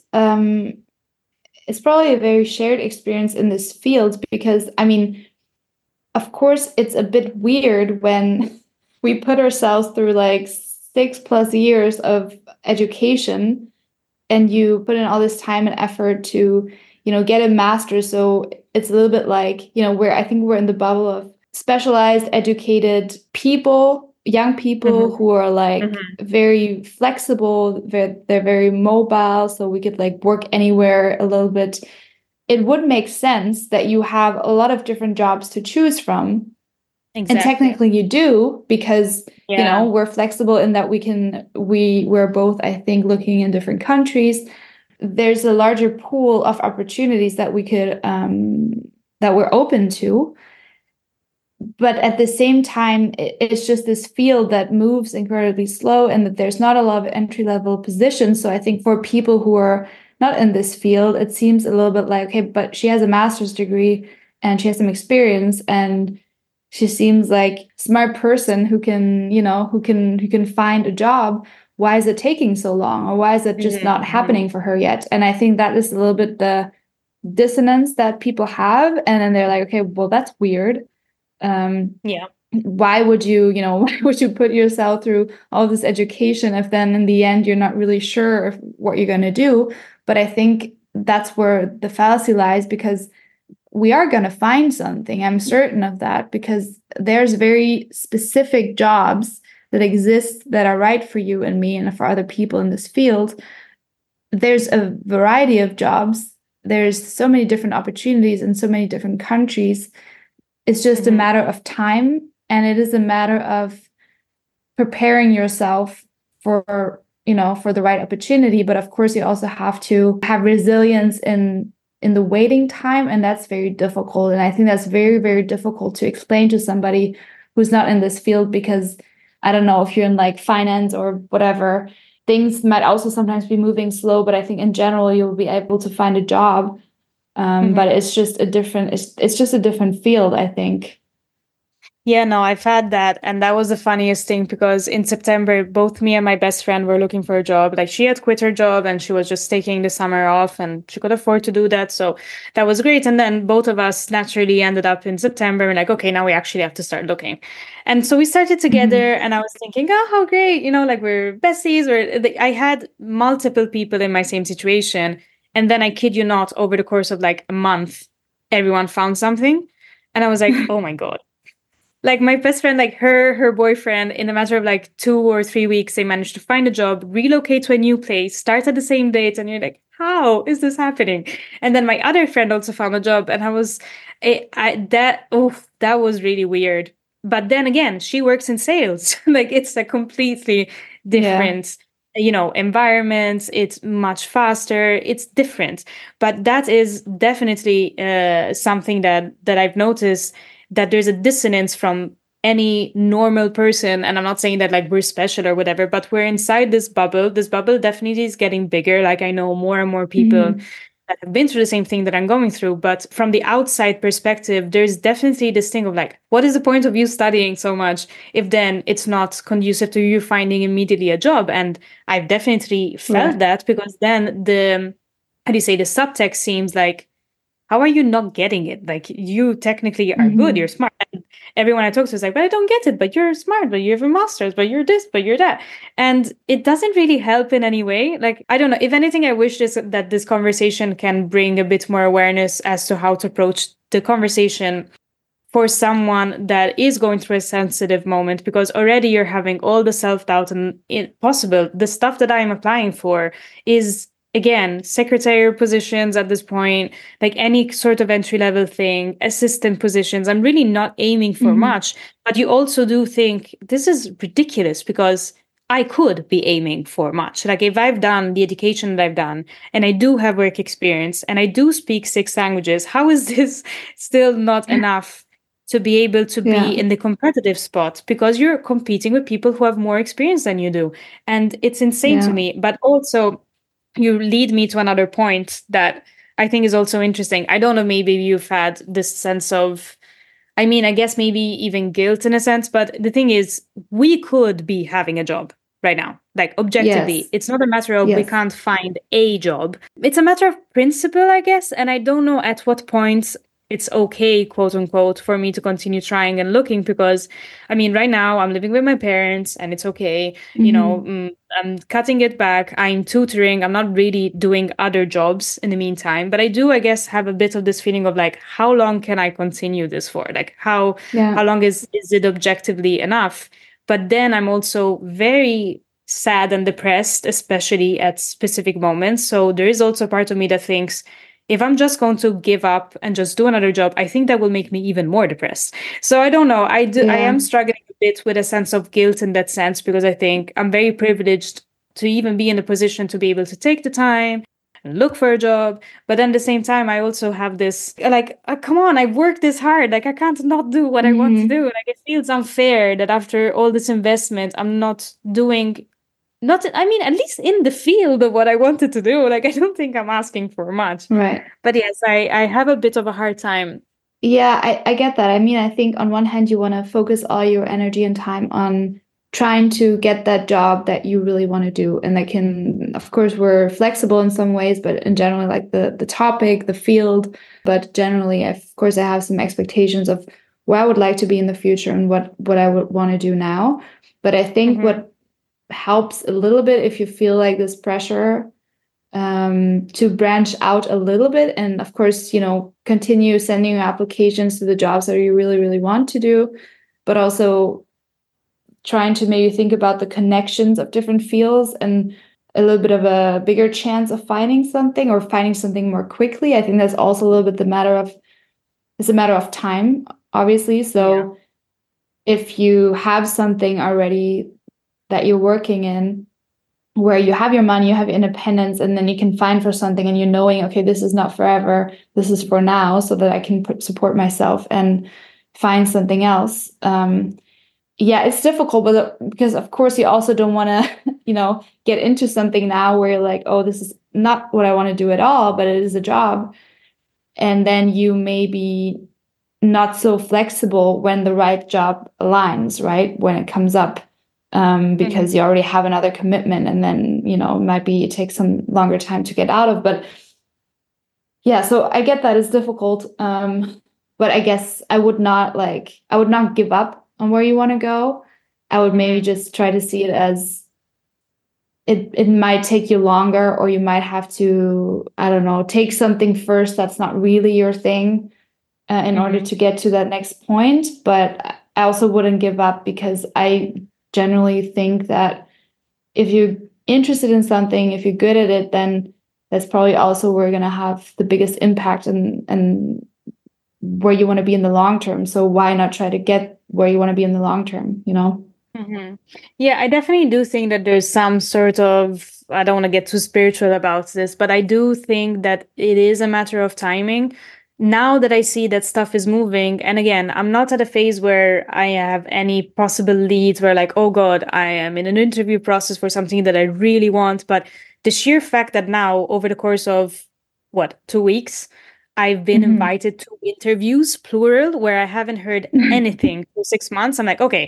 it's probably a very shared experience in this field because, I mean, of course, it's a bit weird when we put ourselves through like 6+ years of education and you put in all this time and effort to, get a master's. So it's a little bit like, where I think we're in the bubble of specialized, educated people, young people who are like very flexible, they're very mobile, so we could like work anywhere a little bit. It would make sense that you have a lot of different jobs to choose from. Exactly. And technically you do because, we're flexible in that we're both, I think, looking in different countries. There's a larger pool of opportunities that we could, that we're open to. But at the same time, it's just this field that moves incredibly slow and that there's not a lot of entry-level positions. So I think for people who are not in this field, it seems a little bit like, okay, but she has a master's degree and she has some experience and she seems like a smart person who can, who can find a job. Why is it taking so long? Or why is it just not happening for her yet? And I think that is a little bit the dissonance that people have. And then they're like, okay, well, that's weird. Why would you why would you put yourself through all this education if then in the end you're not really sure of what you're going to do? But I think that's where the fallacy lies, because we are going to find something. I'm certain of that, because there's very specific jobs that exist that are right for you and me and for other people in this field. There's a variety of jobs. There's so many different opportunities in so many different countries. It's just a matter of time, and it is a matter of preparing yourself for the right opportunity. But of course, you also have to have resilience in the waiting time, and that's very difficult. And I think that's very, very difficult to explain to somebody who's not in this field, because I don't know if you're in like finance or whatever, things might also sometimes be moving slow, but I think in general you'll be able to find a job. But it's just a different field, I think. Yeah, no, I've had that. And that was the funniest thing, because in September, both me and my best friend were looking for a job. Like she had quit her job and she was just taking the summer off and she could afford to do that. So that was great. And then both of us naturally ended up in September. We're like, okay, now we actually have to start looking. And so we started together and I was thinking, oh, how great, like we're besties. I had multiple people in my same situation. And then I kid you not, over the course of like a month, everyone found something. And I was like, oh my God. Like my best friend, like her boyfriend, in a matter of like 2 or 3 weeks, they managed to find a job, relocate to a new place, start at the same date. And you're like, how is this happening? And then my other friend also found a job, and that was really weird. But then again, she works in sales. Like it's a completely different, environment. It's much faster. It's different. But that is definitely something that I've noticed, that there's a dissonance from any normal person. And I'm not saying that like we're special or whatever, but we're inside this bubble. This bubble definitely is getting bigger. Like I know more and more people that have been through the same thing that I'm going through. But from the outside perspective, there's definitely this thing of like, what is the point of you studying so much if then it's not conducive to you finding immediately a job? And I've definitely felt that, because then the subtext seems like, how are you not getting it? Like, you technically are good, you're smart. And everyone I talk to is like, but I don't get it, but you're smart, but you have a master's, but you're this, but you're that. And it doesn't really help in any way. Like, I don't know. If anything, I wish that this conversation can bring a bit more awareness as to how to approach the conversation for someone that is going through a sensitive moment, because already you're having all the self-doubt and possible. The stuff that I'm applying for is, again, secretarial positions at this point, like any sort of entry-level thing, assistant positions. I'm really not aiming for much, but you also do think this is ridiculous because I could be aiming for much. Like, if I've done the education that I've done and I do have work experience and I do speak 6 languages, how is this still not enough to be able to be in the competitive spot? Because you're competing with people who have more experience than you do. And it's insane to me. But also, you lead me to another point that I think is also interesting. I don't know, maybe you've had this sense of, I mean, I guess maybe even guilt in a sense, but the thing is, we could be having a job right now. Like, objectively, it's not a matter of we can't find a job. It's a matter of principle, I guess. And I don't know at what point it's okay, quote unquote, for me to continue trying and looking, because I mean, right now I'm living with my parents and it's okay. You know, I'm cutting it back. I'm tutoring. I'm not really doing other jobs in the meantime, but I do, I guess, have a bit of this feeling of like, how long can I continue this for? Like, how long is it objectively enough? But then I'm also very sad and depressed, especially at specific moments. So there is also a part of me that thinks, if I'm just going to give up and just do another job, I think that will make me even more depressed. So I don't know. I am struggling a bit with a sense of guilt in that sense, because I think I'm very privileged to even be in the position to be able to take the time and look for a job. But then at the same time, I also have this, like, come on, I've worked this hard. Like, I can't not do what I want to do. Like, it feels unfair that after all this investment, I'm not doing I mean, at least in the field of what I wanted to do. Like, I don't think I'm asking for much. Right. But yes, I have a bit of a hard time. Yeah, I get that. I mean, I think on one hand, you want to focus all your energy and time on trying to get that job that you really want to do. And that can, of course, we're flexible in some ways, but in general, like the topic, the field. But generally, of course, I have some expectations of where I would like to be in the future and what I would want to do now. But I think what helps a little bit, if you feel like this pressure, to branch out a little bit, and of course, you know, continue sending your applications to the jobs that you really, really want to do, but also trying to maybe think about the connections of different fields and a little bit of a bigger chance of finding something, or finding something more quickly. I think that's also a little bit it's a matter of time, obviously. So if you have something already that you're working in, where you have your money, you have independence, and then you can find for something and you're knowing, okay, this is not forever, this is for now, so that I can support myself and find something else. It's difficult, but because of course you also don't want to, you know, get into something now where you're like, oh, this is not what I want to do at all, but it is a job. And then you may be not so flexible when the right job aligns, right? When it comes up. Because you already have another commitment, and then, you know, it takes some longer time to get out of. But yeah, so I get that it's difficult. But I guess I would not give up on where you want to go. I would maybe just try to see it as it might take you longer, or you might have to, I don't know, take something first that's not really your thing in order to get to that next point. But I also wouldn't give up, because I generally think that if you're interested in something, if you're good at it, then that's probably also where you're going to have the biggest impact and where you want to be in the long term. So why not try to get where you want to be in the long term, you know? Yeah, I definitely do think that there's some sort of, I don't want to get too spiritual about this, but I do think that it is a matter of timing. Now that I see that stuff is moving, and again, I'm not at a phase where I have any possible leads where like, oh God, I am in an interview process for something that I really want. But the sheer fact that now, over the course of 2 weeks, I've been invited to interviews, plural, where I haven't heard anything for 6 months. I'm like, okay,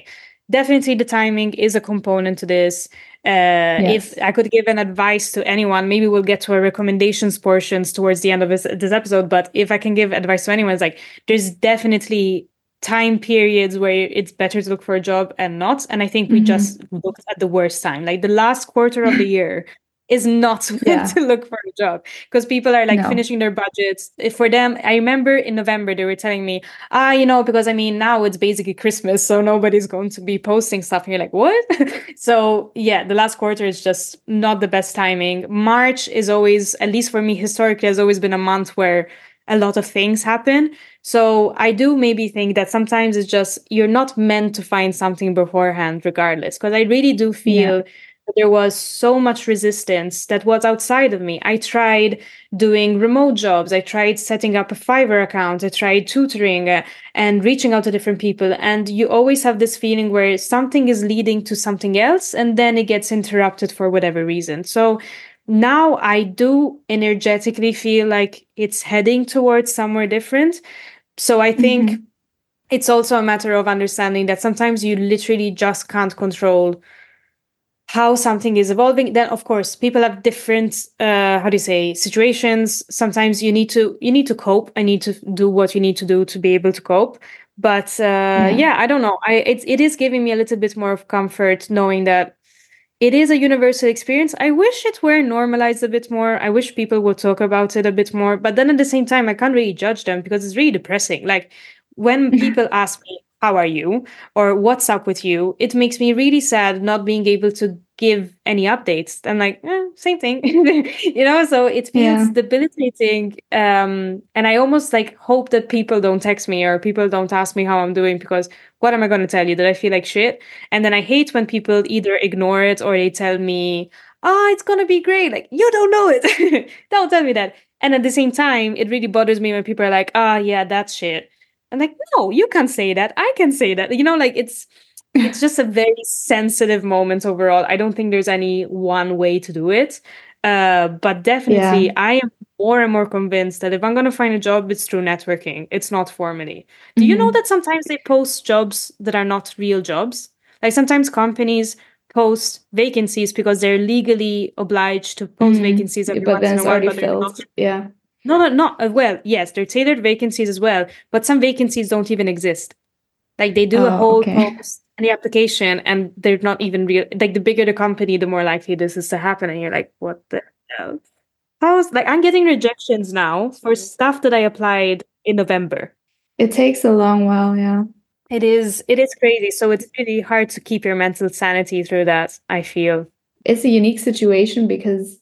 definitely the timing is a component to this. Yes. If I could give an advice to anyone, maybe we'll get to our recommendations portions towards the end of this episode. But if I can give advice to anyone, it's like there's definitely time periods where it's better to look for a job and not. And I think we just looked at the worst time. Like the last quarter of the year is not when to look for a job, because people are like finishing their budgets. For them, I remember in November they were telling me, because I mean now it's basically Christmas, so nobody's going to be posting stuff. And you're like, what? So yeah, the last quarter is just not the best timing. March is always, at least for me historically, has always been a month where a lot of things happen. So I do maybe think that sometimes it's just you're not meant to find something beforehand regardless, because I really do feel there was so much resistance that was outside of me. I tried doing remote jobs. I tried setting up a Fiverr account. I tried tutoring and reaching out to different people. And you always have this feeling where something is leading to something else, and then it gets interrupted for whatever reason. So now I do energetically feel like it's heading towards somewhere different. So I think it's also a matter of understanding that sometimes you literally just can't control how something is evolving. Then of course people have different situations. Sometimes you need to cope and need to do what you need to do to be able to cope. But I don't know, it is giving me a little bit more of comfort knowing that it is a universal experience. I wish it were normalized a bit more. I wish people would talk about it a bit more. But then at the same time, I can't really judge them because it's really depressing. Like when people ask me, how are you? Or what's up with you? It makes me really sad not being able to give any updates. I'm like, same thing, so it feels debilitating. And I almost like hope that people don't text me or people don't ask me how I'm doing, because what am I going to tell you? That I feel like shit? And then I hate when people either ignore it or they tell me, it's going to be great. Like, you don't know it. Don't tell me that. And at the same time, it really bothers me when people are like, yeah, that's shit. I'm like, no, you can't say that. I can say that. Like it's just a very sensitive moment overall. I don't think there's any one way to do it. But definitely, I am more and more convinced that if I'm going to find a job, it's through networking. It's not formally. Do you know that sometimes they post jobs that are not real jobs? Like sometimes companies post vacancies because they're legally obliged to post vacancies every once in a while, but they're not. No. Well, yes, they're tailored vacancies as well, but some vacancies don't even exist. Like they do a whole post in the application and they're not even real. Like the bigger the company, the more likely this is to happen. And you're like, what the hell? I'm getting rejections now for stuff that I applied in November. It takes a long while, yeah. It is crazy. So it's really hard to keep your mental sanity through that, I feel. It's a unique situation because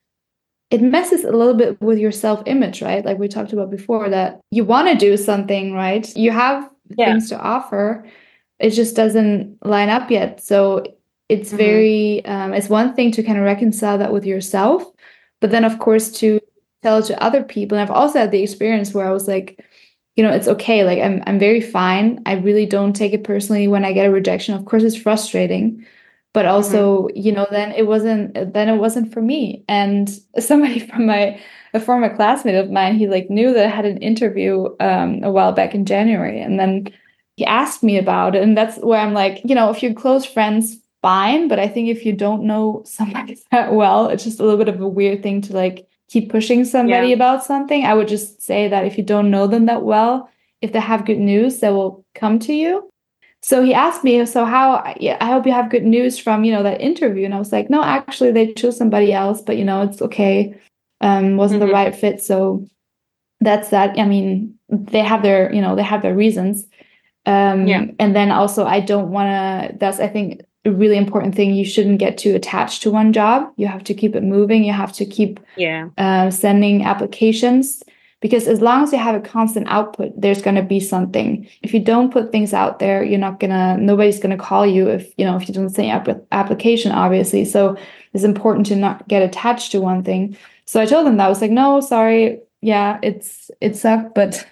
it messes a little bit with your self-image, right? Like we talked about before, that you want to do something, right? You have things to offer. It just doesn't line up yet. So it's very, it's one thing to kind of reconcile that with yourself, but then of course to tell it to other people. And I've also had the experience where I was like, it's okay. Like I'm very fine. I really don't take it personally when I get a rejection. Of course, it's frustrating. But also, then it wasn't for me. And somebody from a former classmate of mine, he like knew that I had an interview a while back in January. And then he asked me about it. And that's where I'm like, if you're close friends, fine. But I think if you don't know somebody that well, it's just a little bit of a weird thing to like keep pushing somebody about something. I would just say that if you don't know them that well, if they have good news, they will come to you. So he asked me, so I hope you have good news from, that interview. And I was like, no, actually they chose somebody else, but it's okay. Wasn't the right fit. So that's that. I mean, they have their reasons. And then also I don't want to, that's, I think, a really important thing. You shouldn't get too attached to one job. You have to keep it moving. You have to keep sending applications. Because as long as you have a constant output, there's going to be something. If you don't put things out there, nobody's going to call you if you don't send your application, obviously. So it's important to not get attached to one thing. So I told him that. I was like, no, sorry. Yeah, it sucked, but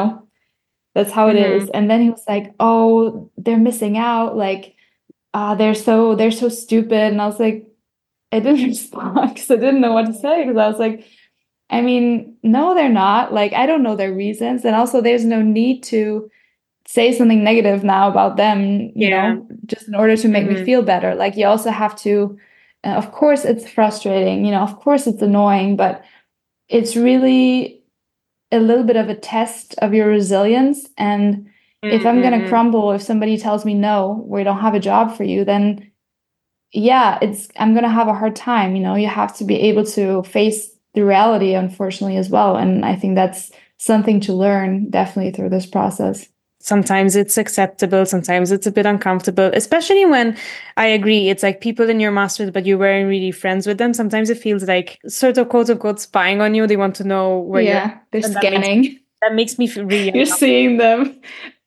that's how it is. And then he was like, oh, they're missing out. Like, they're so stupid. And I was like, I didn't respond because I didn't know what to say. Because I was like, I mean, no, they're not. Like, I don't know their reasons. And also there's no need to say something negative now about them, just in order to make me feel better. Like you also have to, of course, it's frustrating, of course it's annoying, but it's really a little bit of a test of your resilience. And if I'm going to crumble, if somebody tells me, no, we don't have a job for you, then yeah, I'm going to have a hard time. You have to be able to face the reality, unfortunately, as well. And I think that's something to learn definitely through this process. Sometimes it's acceptable. Sometimes it's a bit uncomfortable, especially when I agree. It's like people in your masters, but you weren't really friends with them. Sometimes it feels like sort of quote unquote spying on you. They want to know where they're scanning. That makes me feel really You're seeing them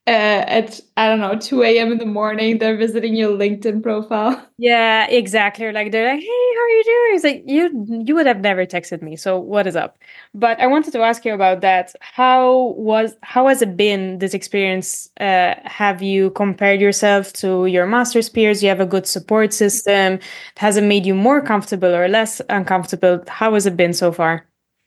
at, I don't know, 2 a.m. in the morning. They're visiting your LinkedIn profile. Yeah, exactly. Like they're like, hey, how are you doing? It's like, you would have never texted me. So what is up? But I wanted to ask you about that. How has it been, this experience? Have you compared yourself to your master's peers? You have a good support system. Has it made you more comfortable or less uncomfortable? How has it been so far?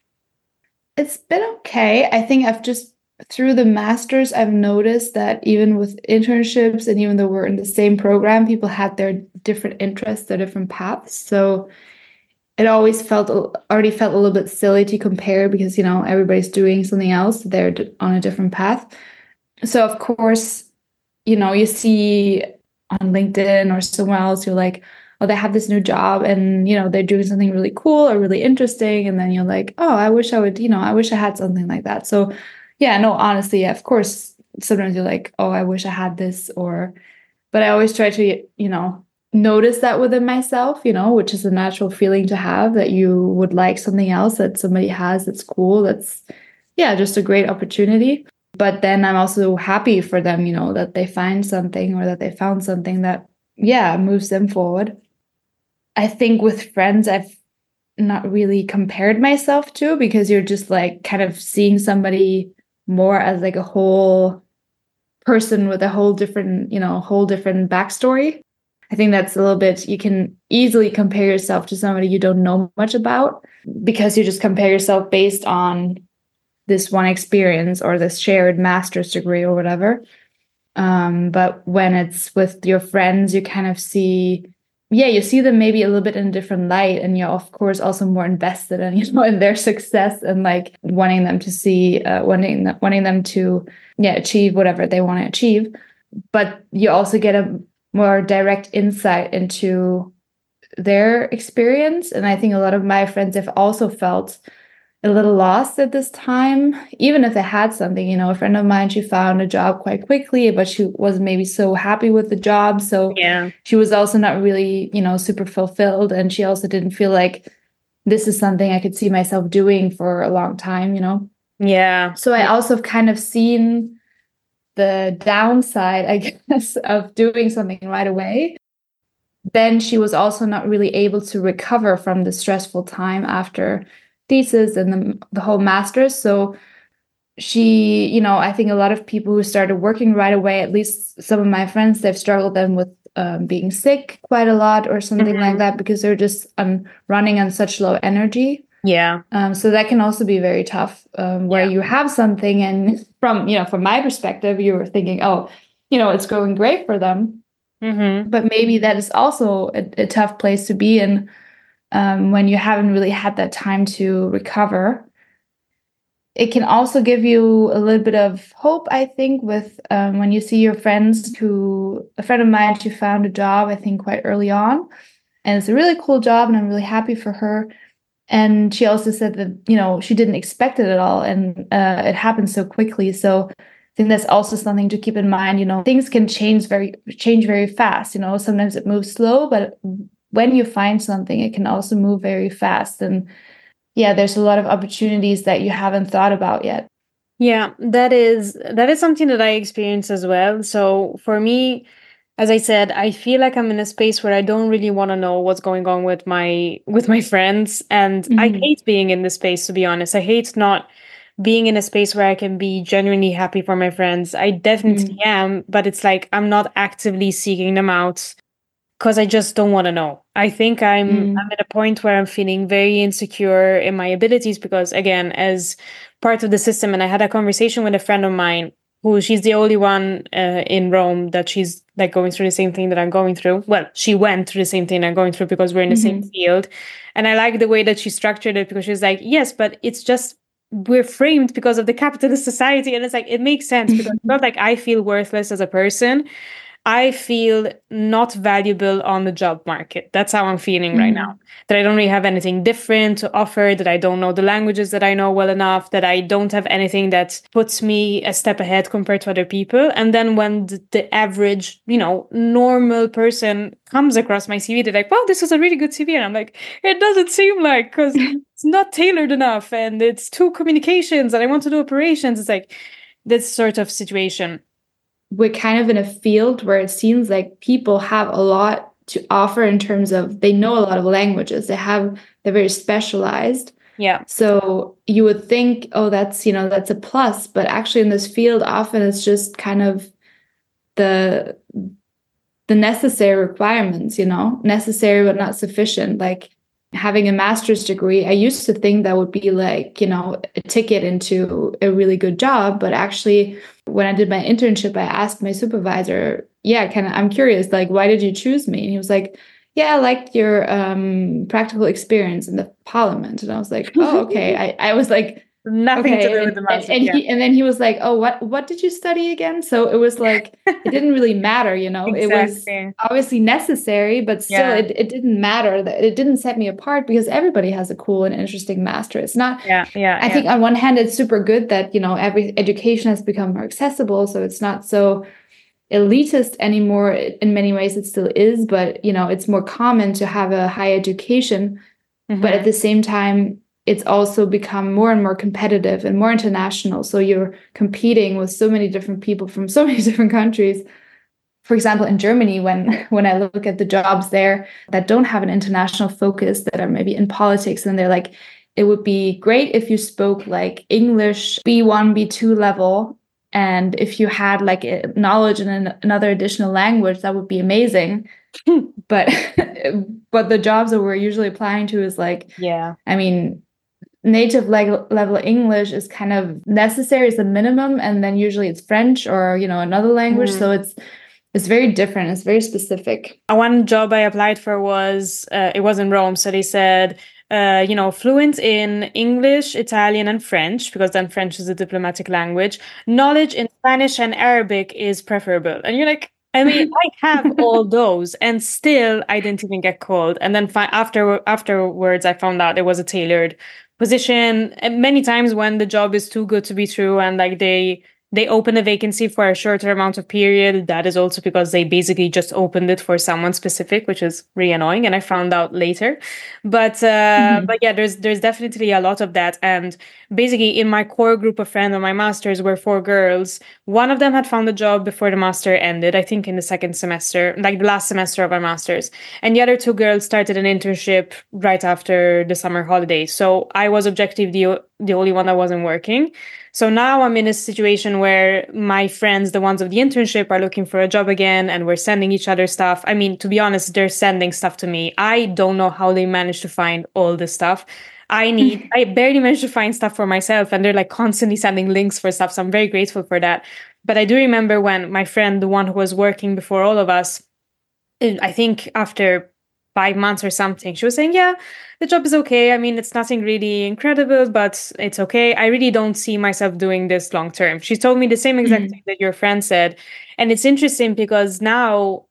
It's been okay. I think through the masters, I've noticed that even with internships and even though we're in the same program, people had their different interests, their different paths. So it already felt a little bit silly to compare because, everybody's doing something else. They're on a different path. So of course, you see on LinkedIn or somewhere else, you're like, oh, they have this new job and, they're doing something really cool or really interesting. And then you're like, oh, I wish I had something like that. So yeah, no, honestly, yeah, of course, sometimes you're like, oh, I wish I had this but I always try to, notice that within myself, which is a natural feeling to have, that you would like something else that somebody has that's cool, that's, yeah, just a great opportunity. But then I'm also happy for them, that they find something or that they found something that, yeah, moves them forward. I think with friends, I've not really compared myself to, because you're just like kind of seeing somebody more as like a whole person with a whole different backstory. I think that's a little bit, you can easily compare yourself to somebody you don't know much about because you just compare yourself based on this one experience or this shared master's degree or whatever. But when it's with your friends, you kind of see, you see them maybe a little bit in a different light, and you're of course also more invested in, in their success and like wanting them to see, wanting them to, achieve whatever they want to achieve. But you also get a more direct insight into their experience. And I think a lot of my friends have also felt a little lost at this time, even if they had something. A friend of mine, she found a job quite quickly, but she wasn't maybe so happy with the job. So she was also not really, super fulfilled. And she also didn't feel like this is something I could see myself doing for a long time, Yeah. So I also have kind of seen the downside, I guess, of doing something right away. Then she was also not really able to recover from the stressful time after thesis and the whole master's. So she, I think a lot of people who started working right away, at least some of my friends, they've struggled then with being sick quite a lot or something like that, because they're just running on such low energy. Yeah. So that can also be very tough, where you have something and from my perspective, you were thinking, oh, it's going great for them. But maybe that is also a tough place to be in, when you haven't really had that time to recover. It can also give you a little bit of hope, I think, with when you see your friends a friend of mine, she found a job, I think, quite early on. And it's a really cool job, and I'm really happy for her. And she also said that, she didn't expect it at all. And it happened so quickly. So I think that's also something to keep in mind. Things can change very fast. Sometimes it moves slow, but when you find something, it can also move very fast. And yeah, there's a lot of opportunities that you haven't thought about yet. Yeah, that is something that I experience as well. So for me, as I said, I feel like I'm in a space where I don't really want to know what's going on with my friends, and I hate being in this space, to be honest. I hate not being in a space where I can be genuinely happy for my friends. I definitely am, but it's like I'm not actively seeking them out because I just don't want to know. I think I'm at a point where I'm feeling very insecure in my abilities because, again, as part of the system, and I had a conversation with a friend of mine who she's the only one in Rome that she's like going through the same thing that I'm going through. Well, she went through the same thing I'm going through because we're in the same field. And I like the way that she structured it, because she's like, yes, but it's just we're framed because of the capitalist society. And it's like, it makes sense, because it's not like I feel worthless as a person. I feel not valuable on the job market. That's how I'm feeling right now. That I don't really have anything different to offer, that I don't know the languages that I know well enough, that I don't have anything that puts me a step ahead compared to other people. And then when the average, normal person comes across my CV, they're like, wow, this is a really good CV. And I'm like, it doesn't seem like, because it's not tailored enough and it's two communications and I want to do operations. It's like this sort of situation. We're kind of in a field where it seems like people have a lot to offer in terms of they know a lot of languages. They're very specialized. Yeah. So you would think, oh, that's a plus, but actually in this field, often it's just kind of the necessary requirements, necessary but not sufficient. Like having a master's degree, I used to think that would be like, a ticket into a really good job. But actually, when I did my internship, I asked my supervisor, I'm curious, like, why did you choose me? And he was like, yeah, I liked your practical experience in the parliament. And I was like, oh, okay. I was like, nothing to do with the master. And then he was like, oh, what did you study again? So it was like, it didn't really matter, Exactly. It was obviously necessary, but still it didn't matter. It didn't set me apart, because everybody has a cool and interesting master. It's not, I think on one hand, it's super good that, every education has become more accessible. So it's not so elitist anymore. In many ways, it still is, but, it's more common to have a high education. But at the same time, it's also become more and more competitive and more international. So you're competing with so many different people from so many different countries. For example, in Germany, when I look at the jobs there that don't have an international focus, that are maybe in politics, and they're like, it would be great if you spoke like English B1, B2 level. And if you had like a knowledge in another additional language, that would be amazing. But the jobs that we're usually applying to is like, native level English is kind of necessary as a minimum, and then usually it's French or another language. So it's very different. It's very specific. One job I applied for was it was in Rome, so they said fluent in English, Italian, and French, because then French is a diplomatic language. Knowledge in Spanish and Arabic is preferable, and you're like, I mean, I have all those, and still I didn't even get called. And then afterwards, I found out it was a tailored position. And many times when the job is too good to be true, and like they open a vacancy for a shorter amount of period, that is also because they basically just opened it for someone specific, which is really annoying. And I found out later. But yeah, there's definitely a lot of that. And basically in my core group of friends on my master's were 4 girls. One of them had found a job before the master ended, I think in the second semester, like the last semester of our master's. And the other 2 girls started an internship right after the summer holidays. So I was objectively the only one that wasn't working. So now I'm in a situation where my friends, the ones of the internship, are looking for a job again, and we're sending each other stuff. I mean, to be honest, they're sending stuff to me. I don't know how they managed to find all this stuff. I barely managed to find stuff for myself, and they're like constantly sending links for stuff. So I'm very grateful for that. But I do remember when my friend, the one who was working before all of us, I think after 5 months or something, she was saying, yeah, the job is okay. I mean, it's nothing really incredible, but it's okay. I really don't see myself doing this long term. She told me the same exact thing that your friend said. And it's interesting because now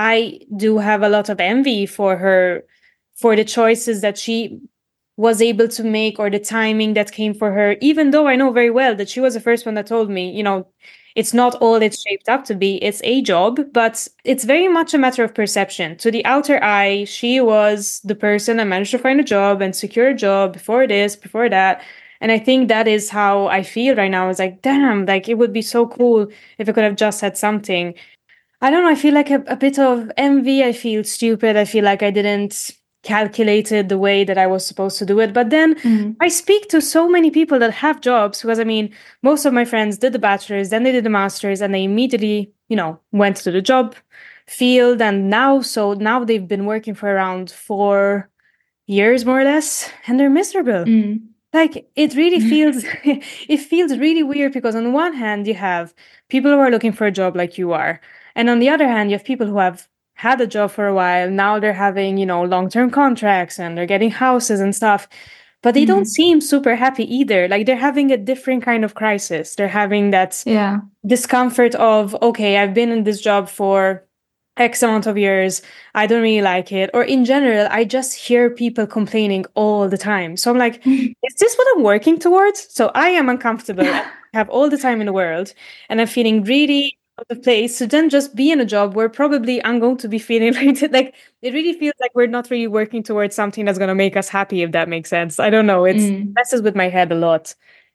I do have a lot of envy for her, for the choices that she was able to make, or the timing that came for her, even though I know very well that she was the first one that told me, it's not all it's shaped up to be. It's a job, but it's very much a matter of perception. To the outer eye, she was the person that managed to find a job and secure a job before this, before that. And I think that is how I feel right now. It's like, damn, like it would be so cool if I could have just had something. I don't know. I feel like a bit of envy. I feel stupid. I feel like I didn't calculated the way that I was supposed to do it. But then I speak to so many people that have jobs, because I mean, most of my friends did the bachelor's, then they did the master's, and they immediately, went to the job field. And now they've been working for around 4 years, more or less, and they're miserable. Like it really feels it feels really weird because on one hand you have people who are looking for a job like you are, and on the other hand you have people who have had a job for a while. Now they're having, long-term contracts and they're getting houses and stuff, but they don't Mhm. seem super happy either. Like they're having a different kind of crisis. They're having that Yeah. discomfort of, okay, I've been in this job for X amount of years. I don't really like it. Or in general, I just hear people complaining all the time. So I'm like, is this what I'm working towards? So I am uncomfortable and have all the time in the world. And I'm feeling really out of place. So then just be in a job where probably I'm going to be feeling like it really feels like we're not really working towards something that's going to make us happy, if that makes sense. I don't know. It's Mm. messes with my head a lot.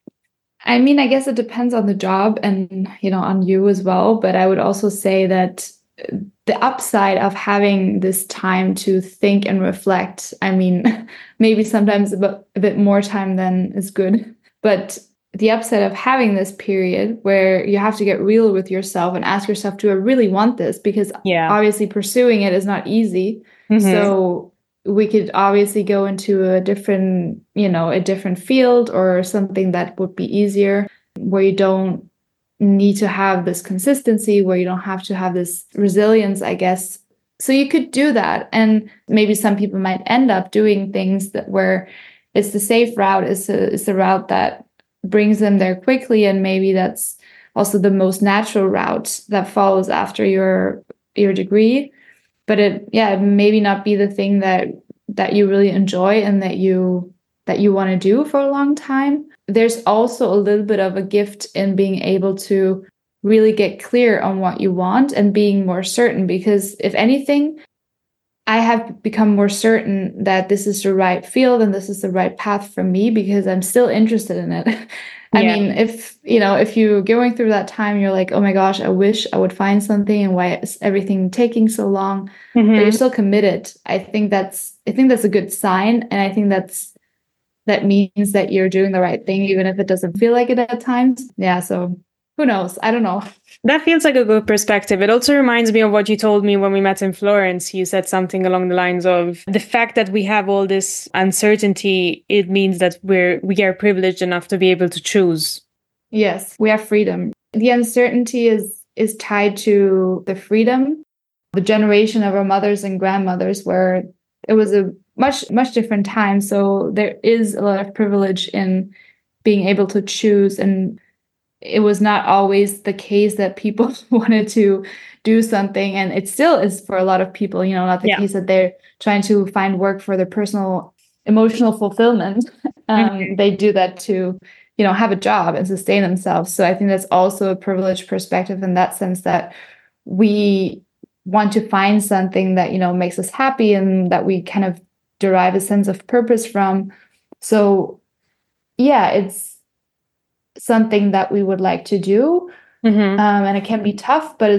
I mean, I guess it depends on the job and, on you as well. But I would also say that the upside of having this time to think and reflect, I mean, maybe sometimes a bit more time than is good. But the upside of having this period where you have to get real with yourself and ask yourself, do I really want this? Because Yeah. obviously pursuing it is not easy. Mm-hmm. So we could obviously go into a different, a different field or something that would be easier where you don't need to have this consistency, where you don't have to have this resilience, I guess. So you could do that. And maybe some people might end up doing things that where it's the safe route, is the route that brings them there quickly. And maybe that's also the most natural route that follows after your degree. But it maybe not be the thing that you really enjoy and that you want to do for a long time. There's also a little bit of a gift in being able to really get clear on what you want and being more certain, because if anything, I have become more certain that this is the right field and this is the right path for me because I'm still interested in it. I Yeah. mean, if you're going through that time, you're like, oh my gosh, I wish I would find something, and why is everything taking so long? But you're still committed. I think that's a good sign. And I think that means that you're doing the right thing, even if it doesn't feel like it at times. Yeah. So who knows? I don't know. That feels like a good perspective. It also reminds me of what you told me when we met in Florence. You said something along the lines of the fact that we have all this uncertainty, it means that we are privileged enough to be able to choose. Yes, we have freedom. The uncertainty is tied to the freedom, the generation of our mothers and grandmothers, where it was a much different time. So there is a lot of privilege in being able to choose, and it was not always the case that people wanted to do something, and it still is for a lot of people, not the case that they're trying to find work for their personal emotional fulfillment. They do that to have a job and sustain themselves. So I think that's also a privileged perspective in that sense, that we want to find something that makes us happy and that we kind of derive a sense of purpose from. So yeah, it's something that we would like to do. And it can be tough, but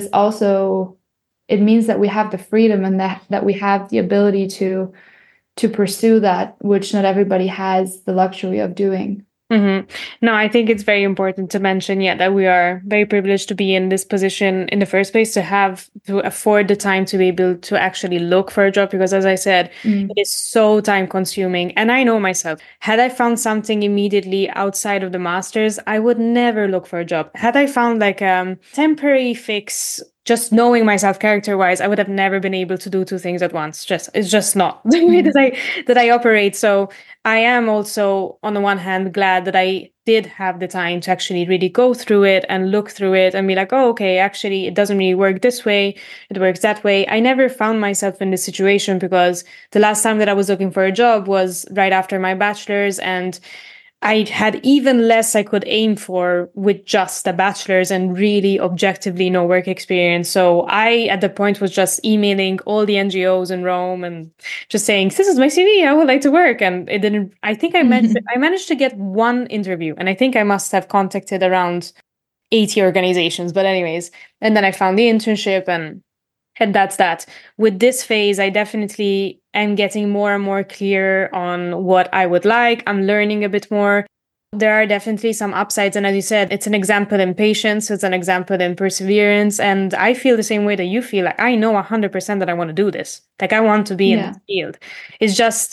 it means that we have the freedom and that we have the ability to pursue that, which not everybody has the luxury of doing. No, I think it's very important to mention, that we are very privileged to be in this position in the first place, to afford the time to be able to actually look for a job. Because as I said, it is so time consuming. And I know myself, had I found something immediately outside of the master's, I would never look for a job. Had I found like a temporary fix, just knowing myself character wise, I would have never been able to do two things at once. It's just not the way that I operate. So I am also, on the one hand, glad that I did have the time to actually really go through it and look through it and be like, oh, okay, actually, it doesn't really work this way. It works that way. I never found myself in this situation because the last time that I was looking for a job was right after my bachelor's, and I had even less I could aim for with just a bachelor's and really objectively no work experience. So I, at the point, was just emailing all the NGOs in Rome and just saying, this is my CV, I would like to work. And it didn't, I think I managed to get one interview, and I think I must have contacted around 80 organizations. But anyways, and then I found the internship, and that's that. With this phase, I definitely am getting more and more clear on what I would like. I'm learning a bit more. There are definitely some upsides. And as you said, it's an example in patience. It's an example in perseverance. And I feel the same way that you feel. Like I know 100% that I want to do this. Like I want to be in this field. It's just,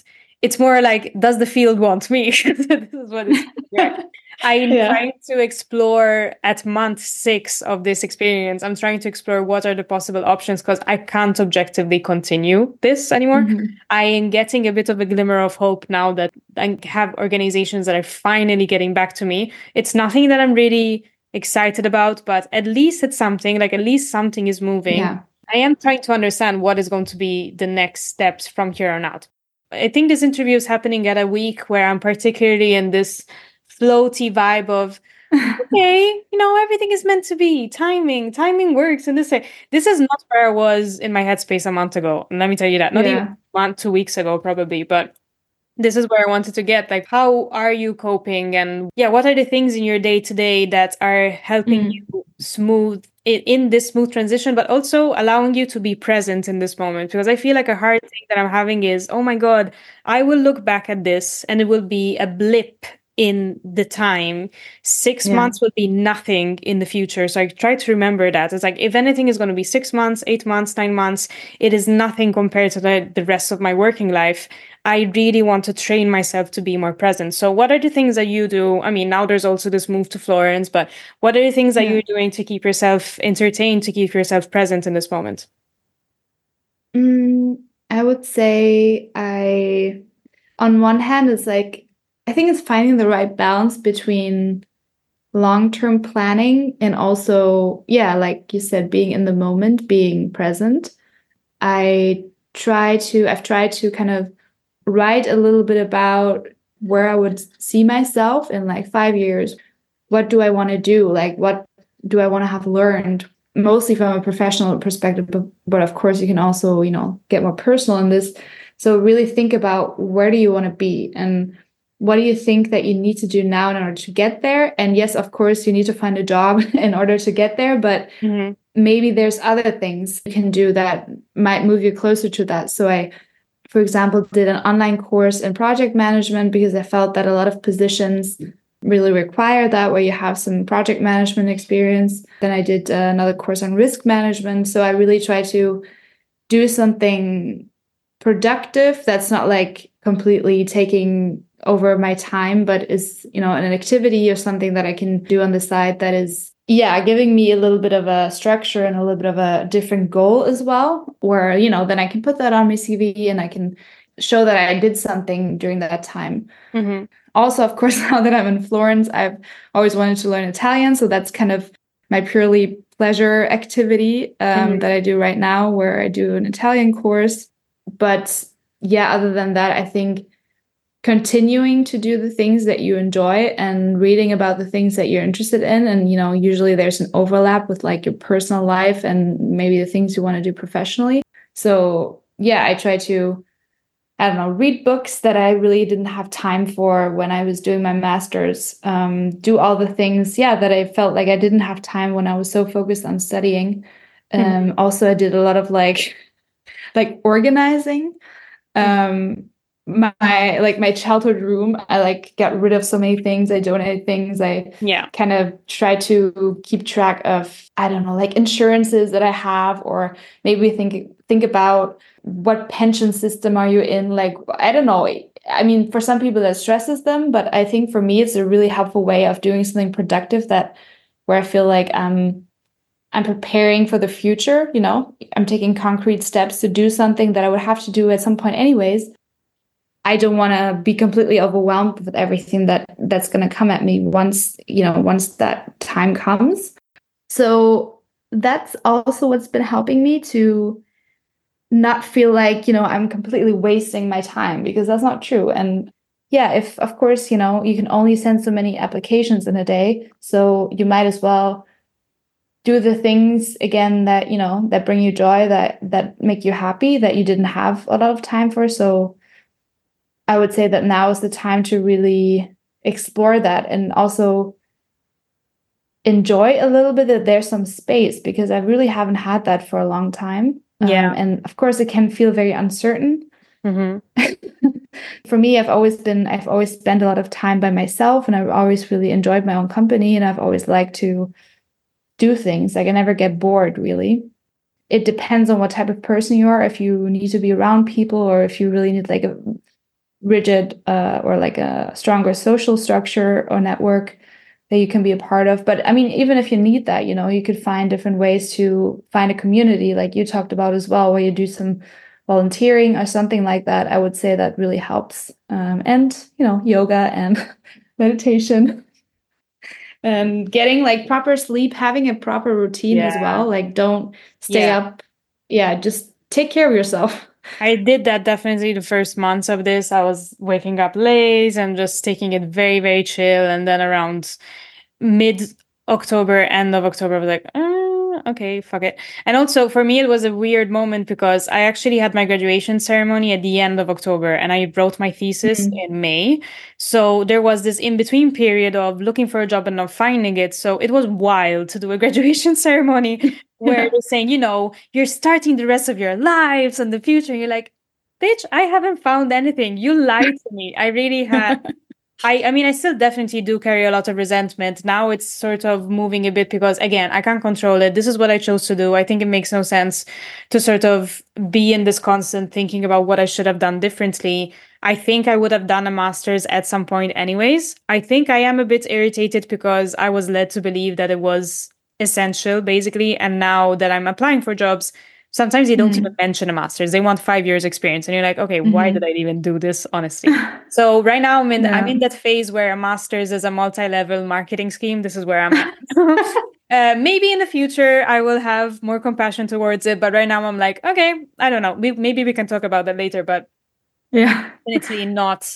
it's more like, does the field want me? This is what it's like. I'm trying to explore at month 6 of this experience. I'm trying to explore what are the possible options because I can't objectively continue this anymore. I am getting a bit of a glimmer of hope now that I have organizations that are finally getting back to me. It's nothing that I'm really excited about, but at least it's something, like at least something is moving. Yeah. I am trying to understand what is going to be the next steps from here on out. I think this interview is happening at a week where I'm particularly in this floaty vibe of, okay, everything is meant to be. Timing works. And this is not where I was in my headspace a month ago. And let me tell you that. Not even 2 weeks ago, probably, but this is where I wanted to get. Like, how are you coping? And what are the things in your day to day that are helping you smooth in this smooth transition, but also allowing you to be present in this moment? Because I feel like a hard thing that I'm having is, oh my God, I will look back at this and it will be a blip in the time. 6 months will be nothing in the future. So I try to remember that. It's like, if anything is going to be 6 months, 8 months, 9 months, it is nothing compared to the rest of my working life. I really want to train myself to be more present. So what are the things that you do? I mean, now there's also this move to Florence, but what are the things that you're doing to keep yourself entertained, to keep yourself present in this moment? I would say on one hand, it's like, I think it's finding the right balance between long-term planning and also, like you said, being in the moment, being present. I've tried to kind of write a little bit about where I would see myself in like 5 years. What do I want to do? Like, what do I want to have learned? Mostly from a professional perspective, but of course you can also, get more personal in this. So really think about, where do you want to be? And what do you think that you need to do now in order to get there? And yes, of course, you need to find a job in order to get there, but maybe there's other things you can do that might move you closer to that. So I, for example, did an online course in project management because I felt that a lot of positions really require that, where you have some project management experience. Then I did another course on risk management. So I really try to do something productive that's not like completely taking over my time, but is, an activity or something that I can do on the side that is, giving me a little bit of a structure and a little bit of a different goal as well, where, then I can put that on my CV and I can show that I did something during that time. Also, of course, now that I'm in Florence, I've always wanted to learn Italian. So that's kind of my purely pleasure activity that I do right now, where I do an Italian course. But other than that, I think continuing to do the things that you enjoy and reading about the things that you're interested in. And, usually there's an overlap with like your personal life and maybe the things you want to do professionally. So I try to, read books that I really didn't have time for when I was doing my master's, do all the things, that I felt like I didn't have time when I was so focused on studying. Also, I did a lot of like organizing. My childhood room, I like got rid of so many things. I donated things. I kind of try to keep track of, I don't know, like insurances that I have, or maybe think about what pension system are you in? Like, I don't know. I mean, for some people that stresses them, but I think for me, it's a really helpful way of doing something productive where I feel like I'm preparing for the future. I'm taking concrete steps to do something that I would have to do at some point anyways. I don't want to be completely overwhelmed with everything that's going to come at me once that time comes. So that's also what's been helping me to not feel like, I'm completely wasting my time, because that's not true. And if, of course, you can only send so many applications in a day. So you might as well do the things again that, that bring you joy, that make you happy, that you didn't have a lot of time for. So I would say that now is the time to really explore that and also enjoy a little bit that there's some space, because I really haven't had that for a long time. And of course, it can feel very uncertain. For me, I've always spent a lot of time by myself, and I've always really enjoyed my own company, and I've always liked to do things. Like, I never get bored, really. It depends on what type of person you are, if you need to be around people, or if you really need like rigid or like a stronger social structure or network that you can be a part of. But I mean, even if you need that, you know, you could find different ways to find a community like you talked about as well, where you do some volunteering or something like that. I would say that really helps. And, you know, yoga and meditation and getting like proper sleep, having a proper routine as well. Like don't stay up. Yeah, just take care of yourself. I did that definitely the first months of this. I was waking up late and just taking it very, very chill. And then around mid-October, end of October, I was like, okay, fuck it. And also for me, it was a weird moment because I actually had my graduation ceremony at the end of October and I wrote my thesis in May. So there was this in-between period of looking for a job and not finding it. So it was wild to do a graduation ceremony where they're saying, you know, you're starting the rest of your lives and the future. And you're like, bitch, I haven't found anything. You lied to me. I really had. I mean, I still definitely do carry a lot of resentment. Now it's sort of moving a bit because, again, I can't control it. This is what I chose to do. I think it makes no sense to sort of be in this constant thinking about what I should have done differently. I think I would have done a master's at some point anyways. I think I am a bit irritated because I was led to believe that it was essential, basically. And now that I'm applying for jobs, sometimes they don't even mention a master's. They want 5 years experience. And you're like, okay, why did I even do this, honestly? So right now I'm in that phase where a master's is a multi-level marketing scheme. This is where I'm at. Maybe in the future I will have more compassion towards it. But right now I'm like, okay, I don't know. Maybe we can talk about that later. But definitely not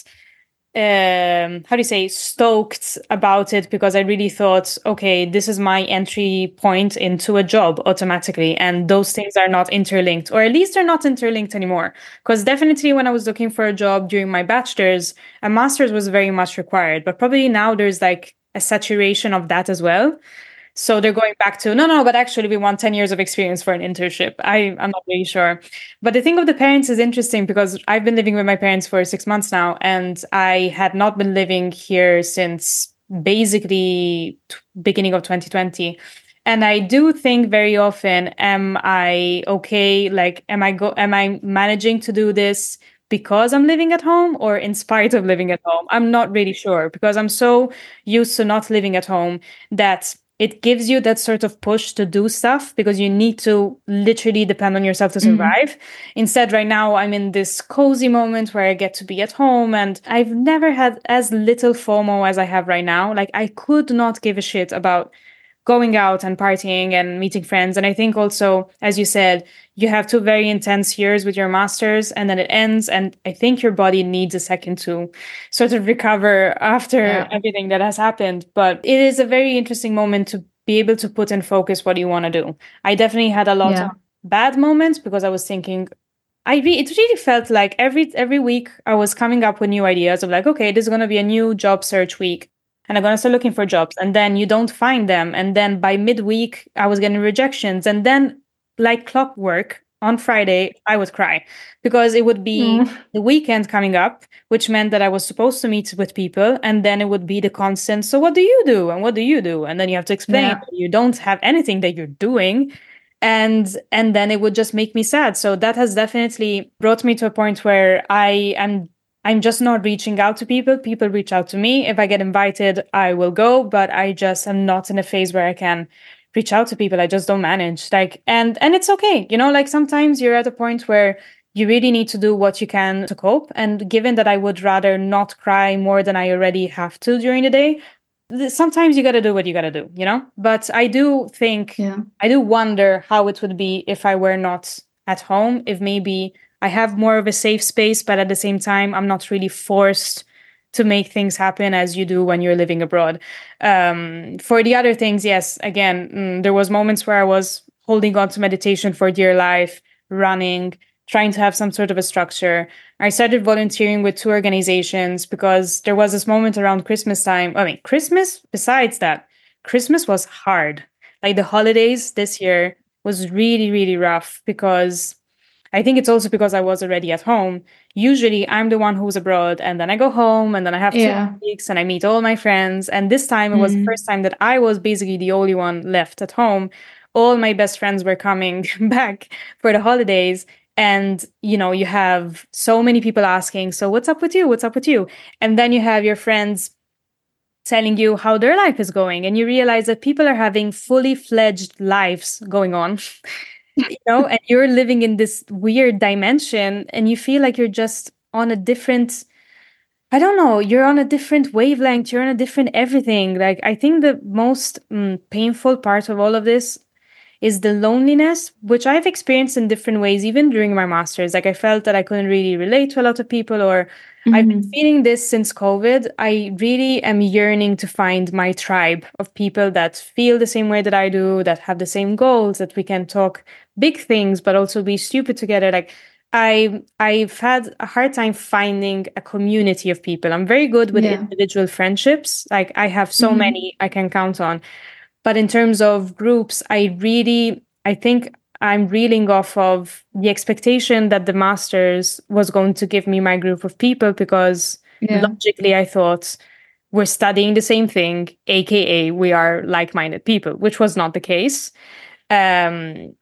how do you say, stoked about it because I really thought, okay, this is my entry point into a job automatically. And those things are not interlinked, or at least they're not interlinked anymore. Because definitely when I was looking for a job during my bachelor's, a master's was very much required. But probably now there's like a saturation of that as well. So they're going back to, no, but actually we want 10 years of experience for an internship. I'm not really sure. But the thing of the parents is interesting because I've been living with my parents for 6 months now, and I had not been living here since basically beginning of 2020. And I do think very often, am I okay? Like, am I managing to do this because I'm living at home or in spite of living at home? I'm not really sure because I'm so used to not living at home that it gives you that sort of push to do stuff because you need to literally depend on yourself to survive. Instead, right now, I'm in this cozy moment where I get to be at home, and I've never had as little FOMO as I have right now. Like, I could not give a shit about going out and partying and meeting friends. And I think also, as you said, you have 2 very intense years with your master's and then it ends. And I think your body needs a second to sort of recover after everything that has happened. But it is a very interesting moment to be able to put in focus what you want to do. I definitely had a lot of bad moments because I was thinking, it really felt like every week I was coming up with new ideas of like, okay, this is going to be a new job search week. And I'm going to start looking for jobs. And then you don't find them. And then by midweek, I was getting rejections. And then like clockwork on Friday, I would cry because it would be the weekend coming up, which meant that I was supposed to meet with people. And then it would be the constant, so what do you do? And what do you do? And then you have to explain that you don't have anything that you're doing. And then it would just make me sad. So that has definitely brought me to a point where I'm just not reaching out to people. People reach out to me. If I get invited, I will go, but I just am not in a phase where I can reach out to people. I just don't manage. Like, and it's okay. You know, like sometimes you're at a point where you really need to do what you can to cope. And given that I would rather not cry more than I already have to during the day, sometimes you got to do what you got to do, you know? But I do think, I do wonder how it would be if I were not at home, if maybe I have more of a safe space, but at the same time, I'm not really forced to make things happen as you do when you're living abroad. For the other things, yes, again, there was moments where I was holding on to meditation for dear life, running, trying to have some sort of a structure. I started volunteering with 2 organizations because there was this moment around Christmas time. I mean, Christmas, besides that, Christmas was hard. Like the holidays this year was really, really rough because I think it's also because I was already at home. Usually I'm the one who's abroad and then I go home and then I have 2 weeks and I meet all my friends. And this time it was the first time that I was basically the only one left at home. All my best friends were coming back for the holidays. And, you have so many people asking, so what's up with you? What's up with you? And then you have your friends telling you how their life is going. And you realize that people are having fully fledged lives going on, and you're living in this weird dimension, and you feel like you're just on a different, I don't know, you're on a different wavelength, you're on a different everything. Like, I think the most painful part of all of this is the loneliness, which I've experienced in different ways, even during my master's. Like, I felt that I couldn't really relate to a lot of people, or I've been feeling this since COVID. I really am yearning to find my tribe of people that feel the same way that I do, that have the same goals, that we can talk big things, but also be stupid together. Like, I've had a hard time finding a community of people. I'm very good with individual friendships. Like, I have so many I can count on. But in terms of groups, I think I'm reeling off of the expectation that the master's was going to give me my group of people, because logically I thought we're studying the same thing, aka we are like-minded people, which was not the case. And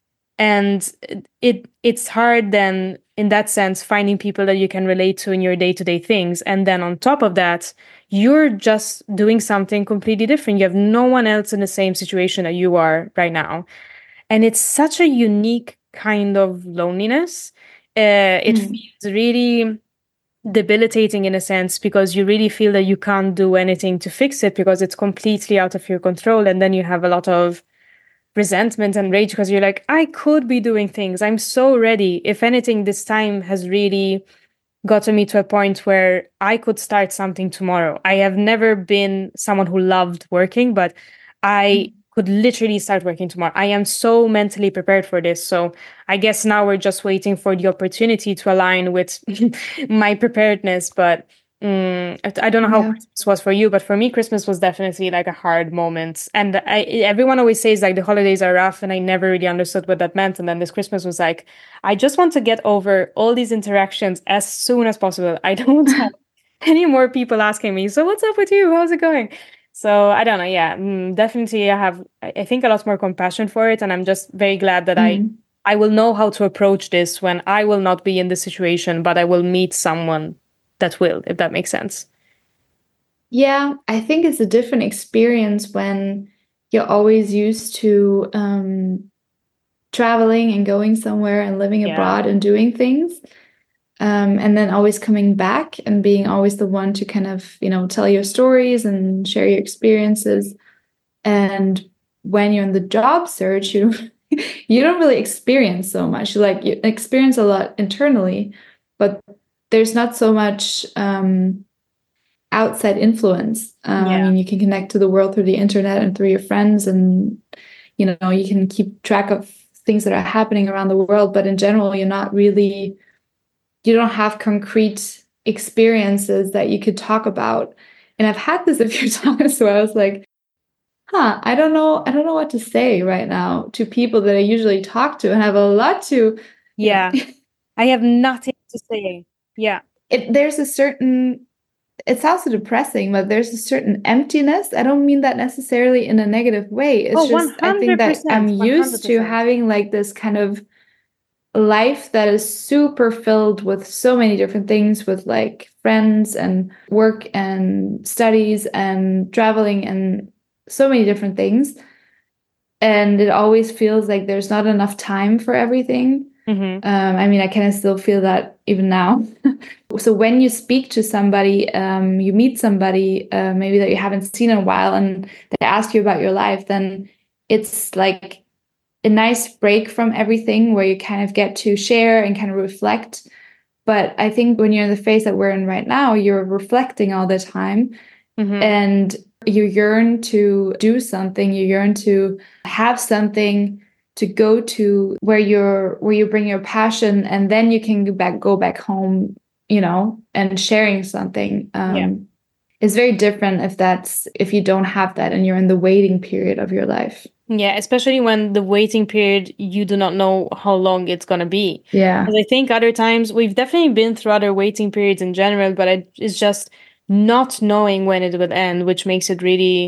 it's hard then, in that sense, finding people that you can relate to in your day-to-day things. And then on top of that, you're just doing something completely different. You have no one else in the same situation that you are right now. And it's such a unique kind of loneliness. It feels really debilitating in a sense, because you really feel that you can't do anything to fix it because it's completely out of your control. And then you have a lot of resentment and rage because you're like, I could be doing things. I'm so ready. If anything, this time has really gotten me to a point where I could start something tomorrow. I have never been someone who loved working, but I could literally start working tomorrow. I am so mentally prepared for this. So I guess now we're just waiting for the opportunity to align with my preparedness. But I don't know how Christmas was for you, but for me, Christmas was definitely like a hard moment. And everyone always says like the holidays are rough, and I never really understood what that meant. And then this Christmas was like, I just want to get over all these interactions as soon as possible. I don't have any more people asking me, so what's up with you? How's it going? So I don't know. Yeah, definitely I have, I think, a lot more compassion for it. And I'm just very glad that I will know how to approach this when I will not be in the situation, but I will meet someone that will, if that makes sense. Yeah, I think it's a different experience when you're always used to traveling and going somewhere and living abroad and doing things. And then always coming back and being always the one to kind of, tell your stories and share your experiences. And when you're in the job search, you don't really experience so much. You experience a lot internally, but there's not so much outside influence. I mean, you can connect to the world through the internet and through your friends, and you can keep track of things that are happening around the world. But in general, you don't have concrete experiences that you could talk about. And I've had this a few times where I was like, I don't know what to say right now to people that I usually talk to and have a lot to. I have nothing to say. Yeah. It sounds so depressing, but there's a certain emptiness. I don't mean that necessarily in a negative way. It's just, I think that I'm used 100%. To having like this kind of life that is super filled with so many different things, with like friends and work and studies and traveling and so many different things. And it always feels like there's not enough time for everything. I mean, I kind of still feel that even now. So when you speak to somebody, you meet somebody maybe that you haven't seen in a while, and they ask you about your life, then it's like a nice break from everything where you kind of get to share and kind of reflect. But I think when you're in the phase that we're in right now, you're reflecting all the time, and you yearn to do something, you yearn to have something to go to where you bring your passion, and then you can go back home, and sharing something is very different if you don't have that and you're in the waiting period of your life. Yeah, especially when the waiting period, you do not know how long it's going to be. Yeah. Because I think other times, we've definitely been through other waiting periods in general, but it's just not knowing when it will end, which makes it really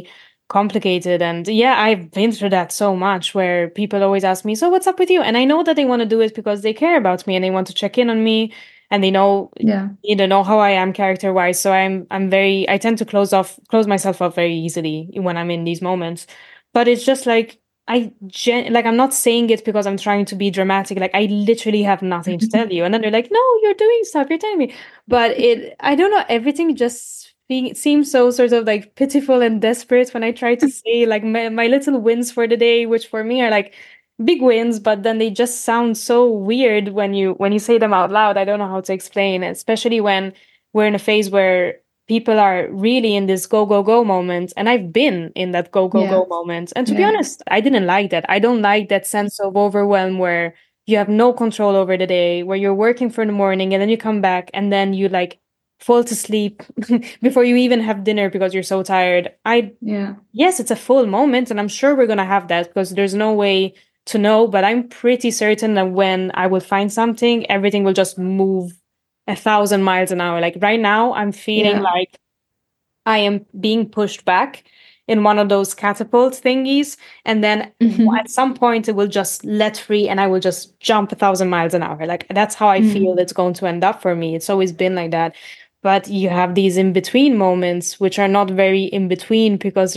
complicated. And yeah, I've been through that so much, where people always ask me, so what's up with you? And I know that they want to do it because they care about me and they want to check in on me, and they know, Yeah. know how I am character wise. So I tend to close myself off very easily when I'm in these moments. But it's just like, I'm not saying it because I'm trying to be dramatic. Like, I literally have nothing to tell you. And then they're like, no, you're doing stuff, you're telling me. But I don't know, everything just seems so sort of like pitiful and desperate when I try to say like my little wins for the day, which for me are like big wins, but then they just sound so weird when you say them out loud. I don't know how to explain, especially when we're in a phase where people are really in this go go go moment, and I've been in that go go Yeah. go moment. And to be Yeah. honest, I didn't like that. I don't like that sense of overwhelm where you have no control over the day, where you're working for the morning and then you come back and then you like fall to sleep before you even have dinner because you're so tired. Yeah. Yes, it's a full moment, and I'm sure we're gonna have that because there's no way to know, but I'm pretty certain that when I will find something, everything will just move 1,000 miles an hour. Like right now, I'm feeling Yeah. like I am being pushed back in one of those catapult thingies. And then at some point, it will just let free and I will just jump 1,000 miles an hour. Like that's how I feel Mm. it's going to end up for me. It's always been like that. But you have these in between moments, which are not very in between because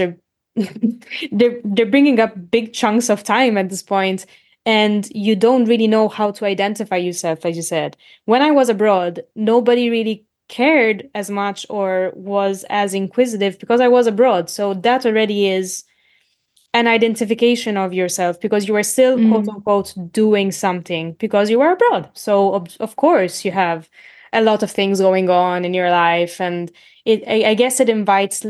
they're bringing up big chunks of time at this point, and you don't really know how to identify yourself, as you said. When I was abroad, nobody really cared as much or was as inquisitive because I was abroad. So that already is an identification of yourself because you are still quote Mm. unquote doing something because you are abroad. So of course you have a lot of things going on in your life, and I guess it invites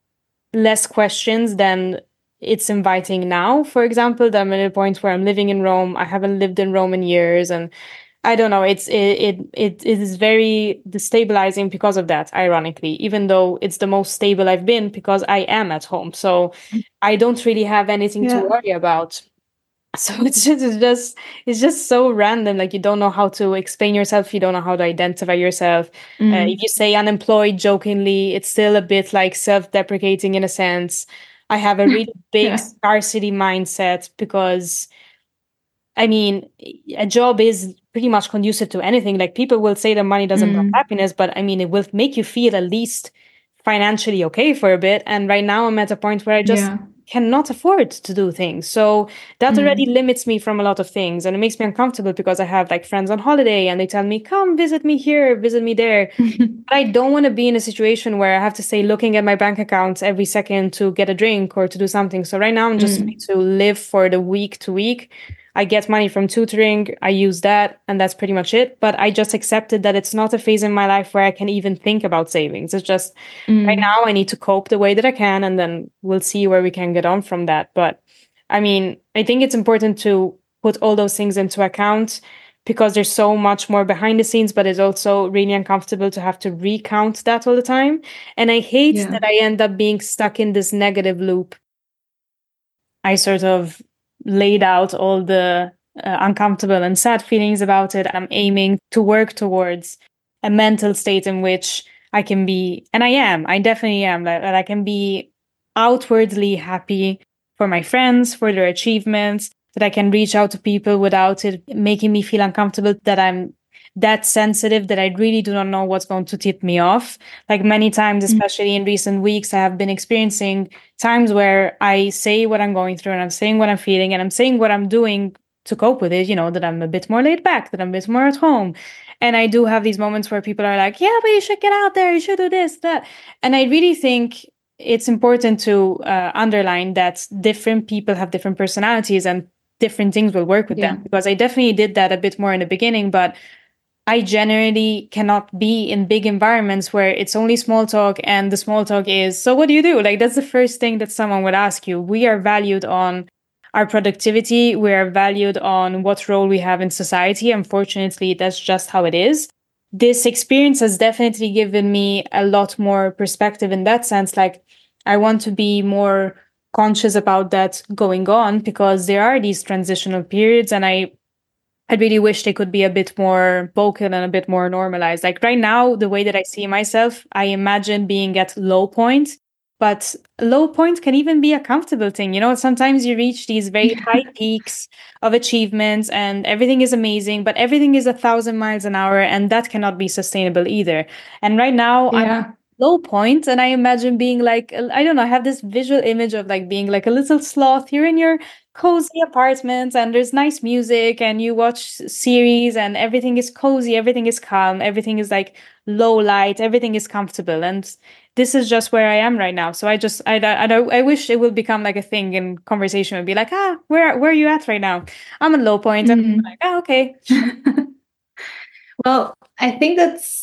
less questions than it's inviting now. For example, that I'm at a point where I'm living in Rome. I haven't lived in Rome in years, and I don't know. It is very destabilizing because of that. Ironically, even though it's the most stable I've been because I am at home, so I don't really have anything to Yeah. worry about. So it's just so random. Like you don't know how to explain yourself. You don't know how to identify yourself. If Mm. you say unemployed jokingly, it's still a bit like self-deprecating in a sense. I have a really big Yeah. scarcity mindset because I mean, a job is pretty much conducive to anything. Like people will say that money doesn't bring Mm. happiness, but I mean, it will make you feel at least financially okay for a bit. And right now I'm at a point where I just Yeah. cannot afford to do things. So that already Mm. limits me from a lot of things. And it makes me uncomfortable because I have like friends on holiday and they tell me, come visit me here, visit me there. But I don't want to be in a situation where I have to say looking at my bank accounts every second to get a drink or to do something. So right now I'm just trying Mm. to live for the week to week. I get money from tutoring, I use that, and that's pretty much it. But I just accepted that it's not a phase in my life where I can even think about savings. It's just right Mm. now I need to cope the way that I can, and then we'll see where we can get on from that. But I mean, I think it's important to put all those things into account because there's so much more behind the scenes, but it's also really uncomfortable to have to recount that all the time. And I hate Yeah. that I end up being stuck in this negative loop. I sort of laid out all the uncomfortable and sad feelings about it. I'm aiming to work towards a mental state in which I can be, and I definitely am, that I can be outwardly happy for my friends, for their achievements, that I can reach out to people without it making me feel uncomfortable, that I'm that sensitive that I really do not know what's going to tip me off. Like many times, Mm. especially in recent weeks, I have been experiencing times where I say what I'm going through and I'm saying what I'm feeling and I'm saying what I'm doing to cope with it, that I'm a bit more laid back, that I'm a bit more at home. And I do have these moments where people are like, yeah, but you should get out there, you should do this, that. And I really think it's important to underline that different people have different personalities and different things will work with them. Yeah. Because I definitely did that a bit more in the beginning, but I generally cannot be in big environments where it's only small talk and the small talk is, so what do you do? Like, that's the first thing that someone would ask you. We are valued on our productivity, we are valued on what role we have in society. Unfortunately, that's just how it is. This experience has definitely given me a lot more perspective in that sense. Like, I want to be more conscious about that going on because there are these transitional periods, and I really wish they could be a bit more vocal and a bit more normalized. Like right now, the way that I see myself, I imagine being at low point But low points can even be a comfortable thing. Sometimes you reach these very high peaks of achievements and everything is amazing, but everything is 1,000 miles an hour, and that cannot be sustainable either. And right now, I'm Yeah. low point, and I imagine being like, I don't know, I have this visual image of like being like a little sloth. You're in your cozy apartment and there's nice music and you watch series and everything is cozy, everything is calm, everything is like low light, everything is comfortable. And this is just where I am right now. So I wish it would become like a thing in conversation, would be like, where are you at right now? I'm at low point. And I'm like, okay. Well, I think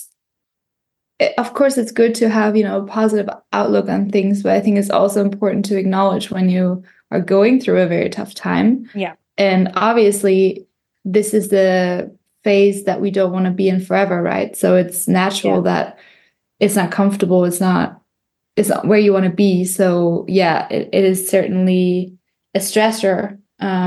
of course, it's good to have, a positive outlook on things, but I think it's also important to acknowledge when you are going through a very tough time. Yeah. And obviously, this is the phase that we don't want to be in forever, right? So it's natural that it's not comfortable. It's not where you want to be. So yeah, it is certainly a stressor.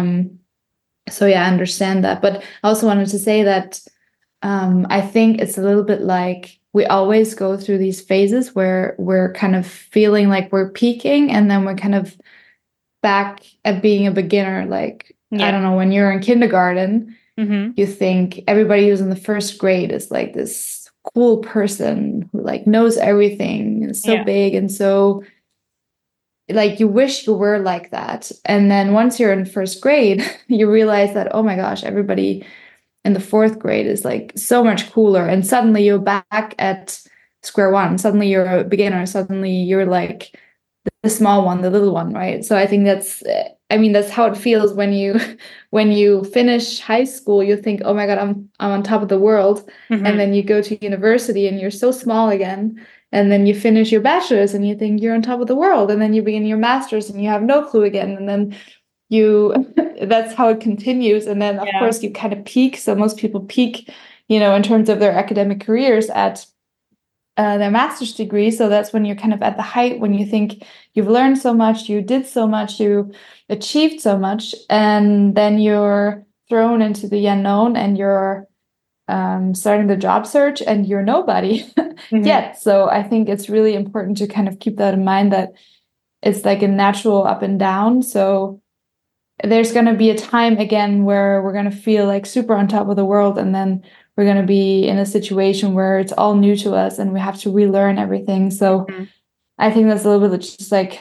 So yeah, I understand that. But I also wanted to say that I think it's a little bit like we always go through these phases where we're kind of feeling like we're peaking and then we're kind of back at being a beginner. Like, I don't know, when you're in kindergarten, you think everybody who's in the first grade is like this cool person who like knows everything and is so big. And so like you wish you were like that. And then once you're in first grade, you realize that, oh my gosh, everybody in the fourth grade is like so much cooler. And suddenly you're back at square one. Suddenly you're a beginner. Suddenly you're like the small one, the little one, right? So I think that's how it feels when you finish high school. You think, oh my God, I'm on top of the world. And then you go to university and you're so small again. And then you finish your bachelor's and you think you're on top of the world. And then you begin your master's and you have no clue again. And then that's how it continues. And then of course you kind of peak. So most people peak, in terms of their academic careers at their master's degree. So that's when you're kind of at the height, when you think you've learned so much, you did so much, you achieved so much, and then you're thrown into the unknown and you're starting the job search and you're nobody yet. So I think it's really important to kind of keep that in mind, that it's like a natural up and down. So there's going to be a time again where we're going to feel like super on top of the world, and then we're going to be in a situation where it's all new to us and we have to relearn everything. So I think that's a little bit just like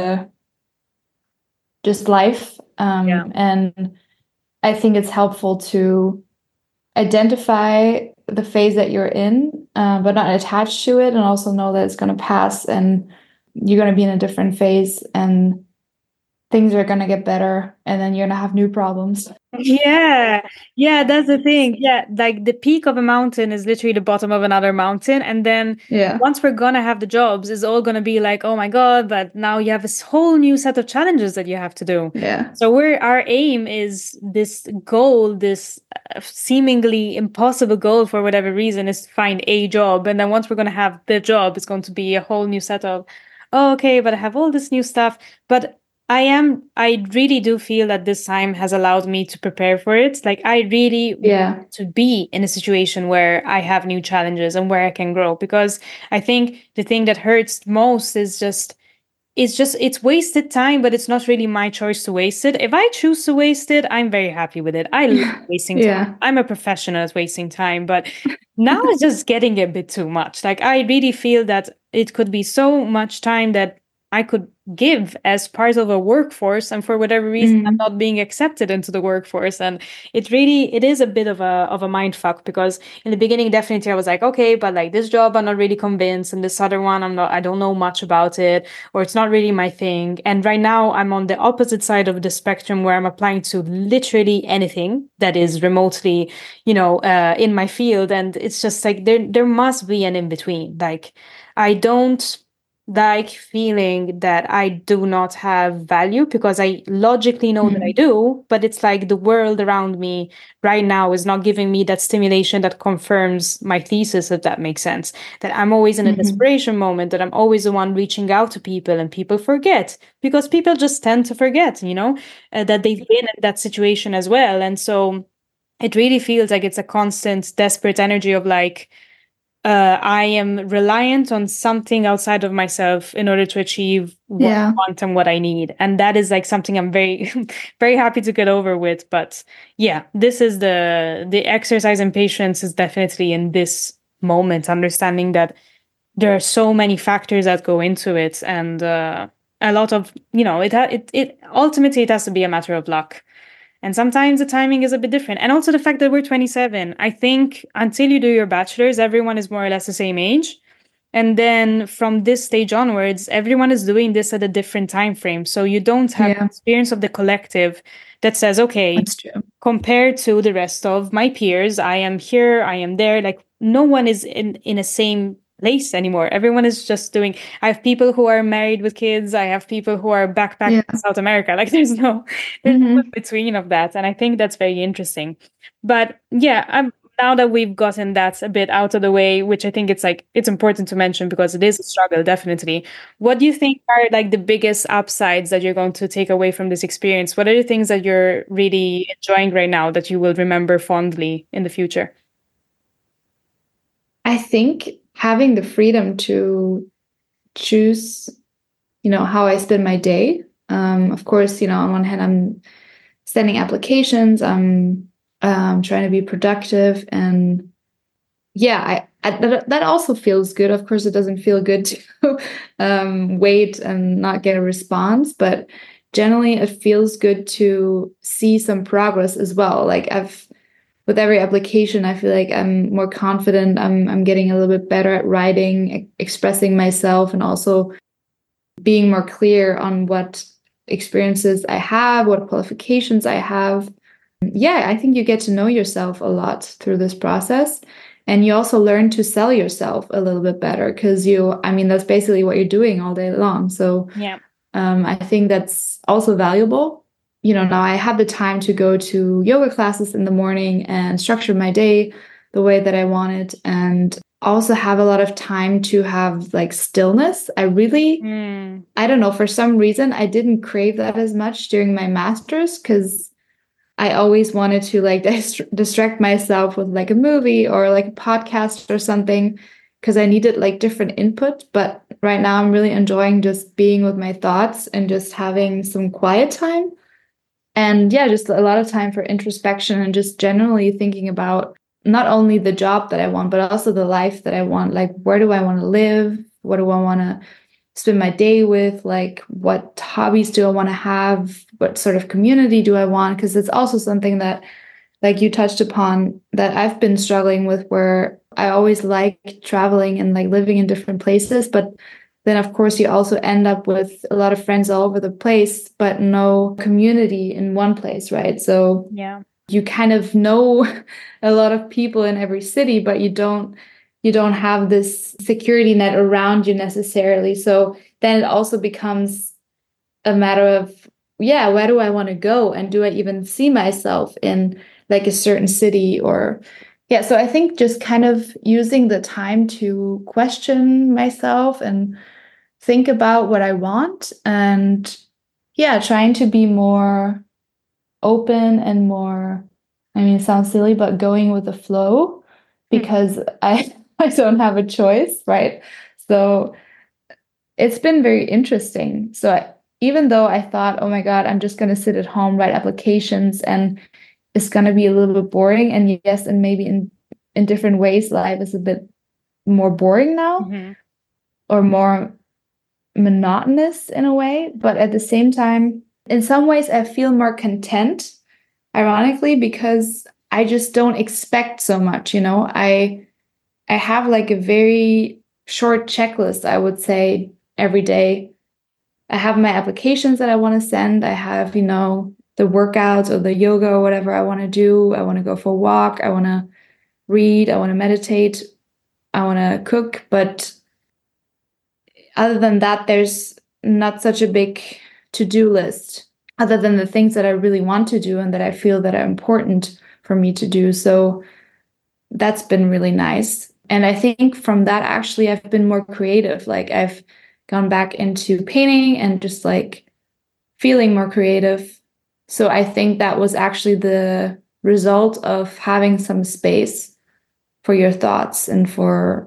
just life. And I think it's helpful to identify the phase that you're in, but not attached to it, and also know that it's going to pass and you're going to be in a different phase and things are going to get better, and then you're going to have new problems. Yeah, that's the thing. Yeah, like the peak of a mountain is literally the bottom of another mountain. And then once we're gonna have the jobs, it's all gonna be like, oh my God, but now you have this whole new set of challenges that you have to do. Yeah. So our aim is this goal, this seemingly impossible goal for whatever reason, is to find a job. And then once we're gonna have the job, it's going to be a whole new set of, oh, okay, but I have all this new stuff. But I really do feel that this time has allowed me to prepare for it. Like I really want to be in a situation where I have new challenges and where I can grow, because I think the thing that hurts most is it's wasted time, but it's not really my choice to waste it. If I choose to waste it, I'm very happy with it. I love wasting time. I'm a professional at wasting time, but now it's just getting a bit too much. Like I really feel that it could be so much time that I could give as part of a workforce, and for whatever reason I'm not being accepted into the workforce. And it is a bit of a mind fuck, because in the beginning definitely I was like, okay, but like this job I'm not really convinced, and this other one I don't know much about it, or it's not really my thing. And right now I'm on the opposite side of the spectrum, where I'm applying to literally anything that is remotely in my field. And it's just like there must be an in between. Like I don't like feeling that I do not have value, because I logically know that I do, but it's like the world around me right now is not giving me that stimulation that confirms my thesis, if that makes sense. That I'm always in a desperation moment, that I'm always the one reaching out to people, and people forget, because people just tend to forget, that they've been in that situation as well. And so it really feels like it's a constant desperate energy of like, I am reliant on something outside of myself in order to achieve what I want and what I need. And that is like something I'm very, very happy to get over with. But yeah, this is the exercise and patience is definitely in this moment, understanding that there are so many factors that go into it. And a lot of, it ultimately it has to be a matter of luck. And sometimes the timing is a bit different. And also the fact that we're 27. I think until you do your bachelor's, everyone is more or less the same age. And then from this stage onwards, everyone is doing this at a different time frame. So you don't have the experience of the collective that says, okay, compared to the rest of my peers, I am here, I am there. Like no one is in a same place anymore. Everyone is just doing. I have people who are married with kids. I have people who are backpacking in South America. Like there's no between of that, and I think that's very interesting. But yeah, now that we've gotten that a bit out of the way, which I think it's important to mention because it is a struggle, definitely. What do you think are like the biggest upsides that you're going to take away from this experience? What are the things that you're really enjoying right now that you will remember fondly in the future? I think having the freedom to choose, how I spend my day. Of course, on one hand, I'm sending applications. I'm trying to be productive, and yeah, that also feels good. Of course, it doesn't feel good to wait and not get a response, but generally, it feels good to see some progress as well. Like with every application, I feel like I'm more confident. I'm getting a little bit better at writing, expressing myself, and also being more clear on what experiences I have, what qualifications I have. Yeah, I think you get to know yourself a lot through this process. And you also learn to sell yourself a little bit better because that's basically what you're doing all day long. So yeah, I think that's also valuable. Now I have the time to go to yoga classes in the morning and structure my day the way that I want it, and also have a lot of time to have like stillness. I don't know, for some reason, I didn't crave that as much during my master's because I always wanted to like distract myself with like a movie or like a podcast or something because I needed like different input. But right now I'm really enjoying just being with my thoughts and just having some quiet time. And yeah, just a lot of time for introspection and just generally thinking about not only the job that I want, but also the life that I want. Like, where do I want to live? What do I want to spend my day with? Like, what hobbies do I want to have? What sort of community do I want? Because it's also something that, like you touched upon, that I've been struggling with, where I always like traveling and like living in different places. But then, of course, you also end up with a lot of friends all over the place, but no community in one place, right? So yeah, you kind of know a lot of people in every city, but you don't have this security net around you necessarily. So then it also becomes a matter of, yeah, where do I want to go? And do I even see myself in like a certain city? Or yeah, so I think just kind of using the time to question myself and think about what I want, and yeah, trying to be more open and more, it sounds silly, but going with the flow because I don't have a choice, right? So it's been very interesting. So even though I thought, oh my God, I'm just going to sit at home, write applications, and it's going to be a little bit boring. And yes, and maybe in different ways, life is a bit more boring now, or more monotonous in a way. But at the same time, in some ways, I feel more content, ironically, because I just don't expect so much. I have like a very short checklist, I would say, every day. I have my applications that I want to send. I have, the workouts or the yoga or whatever I want to do. I want to go for a walk. I want to read. I want to meditate. I want to cook. But other than that, there's not such a big to-do list, other than the things that I really want to do and that I feel that are important for me to do. So that's been really nice. And I think from that, actually, I've been more creative. Like I've gone back into painting and just like feeling more creative. So I think that was actually the result of having some space for your thoughts and for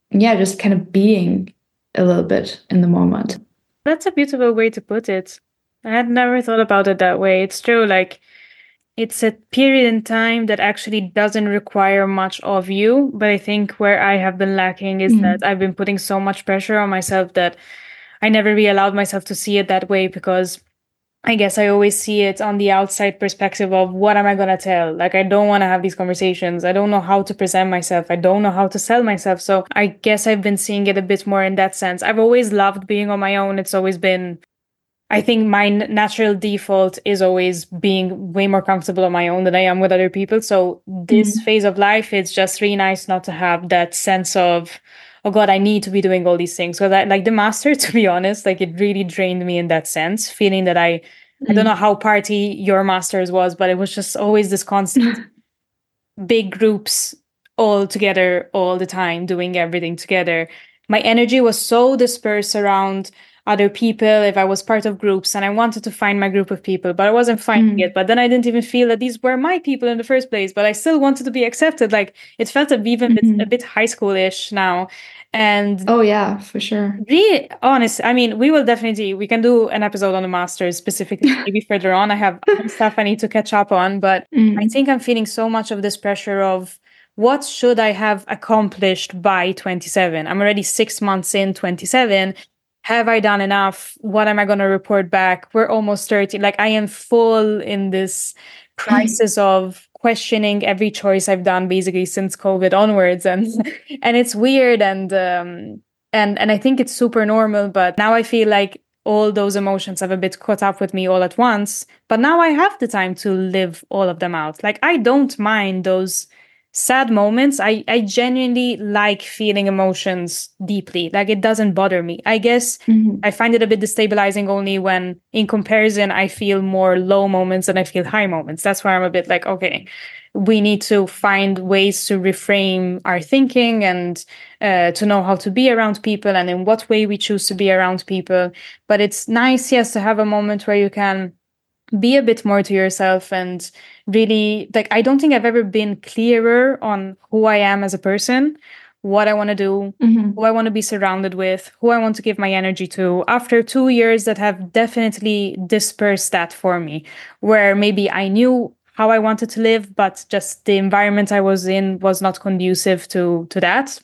yeah, just kind of being a little bit in the moment. That's a beautiful way to put it. I had never thought about it that way. It's true, like it's a period in time that actually doesn't require much of you. But I think where I have been lacking is that I've been putting so much pressure on myself that I never really allowed myself to see it that way, because I guess I always see it on the outside perspective of what am I going to tell? Like, I don't want to have these conversations. I don't know how to present myself. I don't know how to sell myself. So I guess I've been seeing it a bit more in that sense. I've always loved being on my own. It's always been, I think my natural default is always being way more comfortable on my own than I am with other people. So this phase of life, it's just really nice not to have that sense of, oh God, I need to be doing all these things. So that, like the master, to be honest, like it really drained me in that sense, feeling that I don't know how party your masters was, but it was just always this constant big groups all together all the time, doing everything together. My energy was so dispersed around other people if I was part of groups, and I wanted to find my group of people, but I wasn't finding it. But then I didn't even feel that these were my people in the first place, but I still wanted to be accepted. Like it felt a bit high schoolish now. And oh yeah, for sure. Really honest. I mean, we can do an episode on the masters specifically, maybe further on. I have stuff I need to catch up on, but I think I'm feeling so much of this pressure of what should I have accomplished by 27? I'm already 6 months in 27. Have I done enough? What am I going to report back? We're almost 30. Like I am full in this crisis of questioning every choice I've done basically since COVID onwards, and it's weird, and I think it's super normal. But now I feel like all those emotions have a bit caught up with me all at once. But now I have the time to live all of them out. Like I don't mind those sad moments. I genuinely like feeling emotions deeply. Like it doesn't bother me. I guess I find it a bit destabilizing only when in comparison I feel more low moments than I feel high moments. That's where I'm a bit like, okay, we need to find ways to reframe our thinking and to know how to be around people and in what way we choose to be around people. But it's nice, yes, to have a moment where you can be a bit more to yourself and really, like, I don't think I've ever been clearer on who I am as a person, what I want to do, who I want to be surrounded with, who I want to give my energy to, after 2 years that have definitely dispersed that for me, where maybe I knew how I wanted to live, but just the environment I was in was not conducive to that.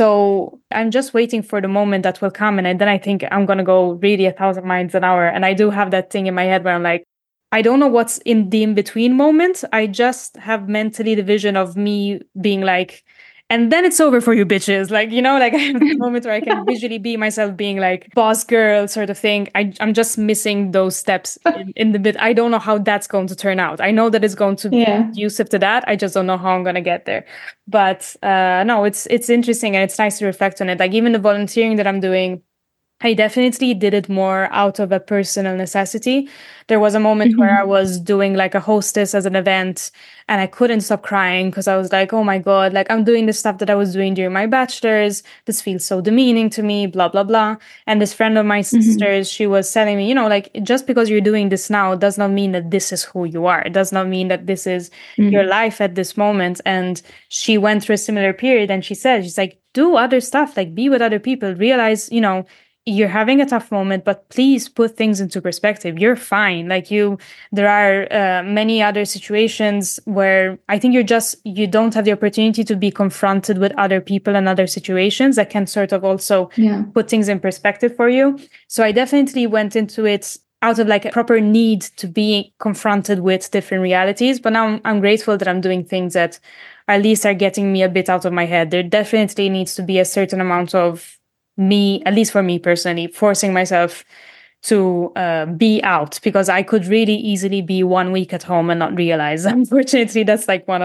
So I'm just waiting for the moment that will come. And then I think I'm going to go really 1,000 miles an hour. And I do have that thing in my head where I'm like, I don't know what's in the in-between moment. I just have mentally the vision of me being like, and then it's over for you bitches. Like, you know, like I have the moment where I can visually be myself being like boss girl sort of thing. I'm just missing those steps in the bit. I don't know how that's going to turn out. I know that it's going to be conducive to that. I just don't know how I'm going to get there. But no, it's interesting and it's nice to reflect on it. Like even the volunteering that I'm doing, I definitely did it more out of a personal necessity. There was a moment where I was doing like a hostess as an event and I couldn't stop crying because I was like, oh my God, like I'm doing the stuff that I was doing during my bachelor's. This feels so demeaning to me, blah, blah, blah. And this friend of my sister's, she was telling me, you know, like just because you're doing this now does not mean that this is who you are. It does not mean that this is your life at this moment. And she went through a similar period and she said, she's like, do other stuff, like be with other people, realize, you know, you're having a tough moment, but please put things into perspective. You're fine. Like there are many other situations where I think you don't have the opportunity to be confronted with other people and other situations that can sort of also put things in perspective for you. So I definitely went into it out of like a proper need to be confronted with different realities. But now I'm grateful that I'm doing things that at least are getting me a bit out of my head. There definitely needs to be a certain amount of me, at least for me personally, forcing myself to be out, because I could really easily be 1 week at home and not realize. Unfortunately, that's like one of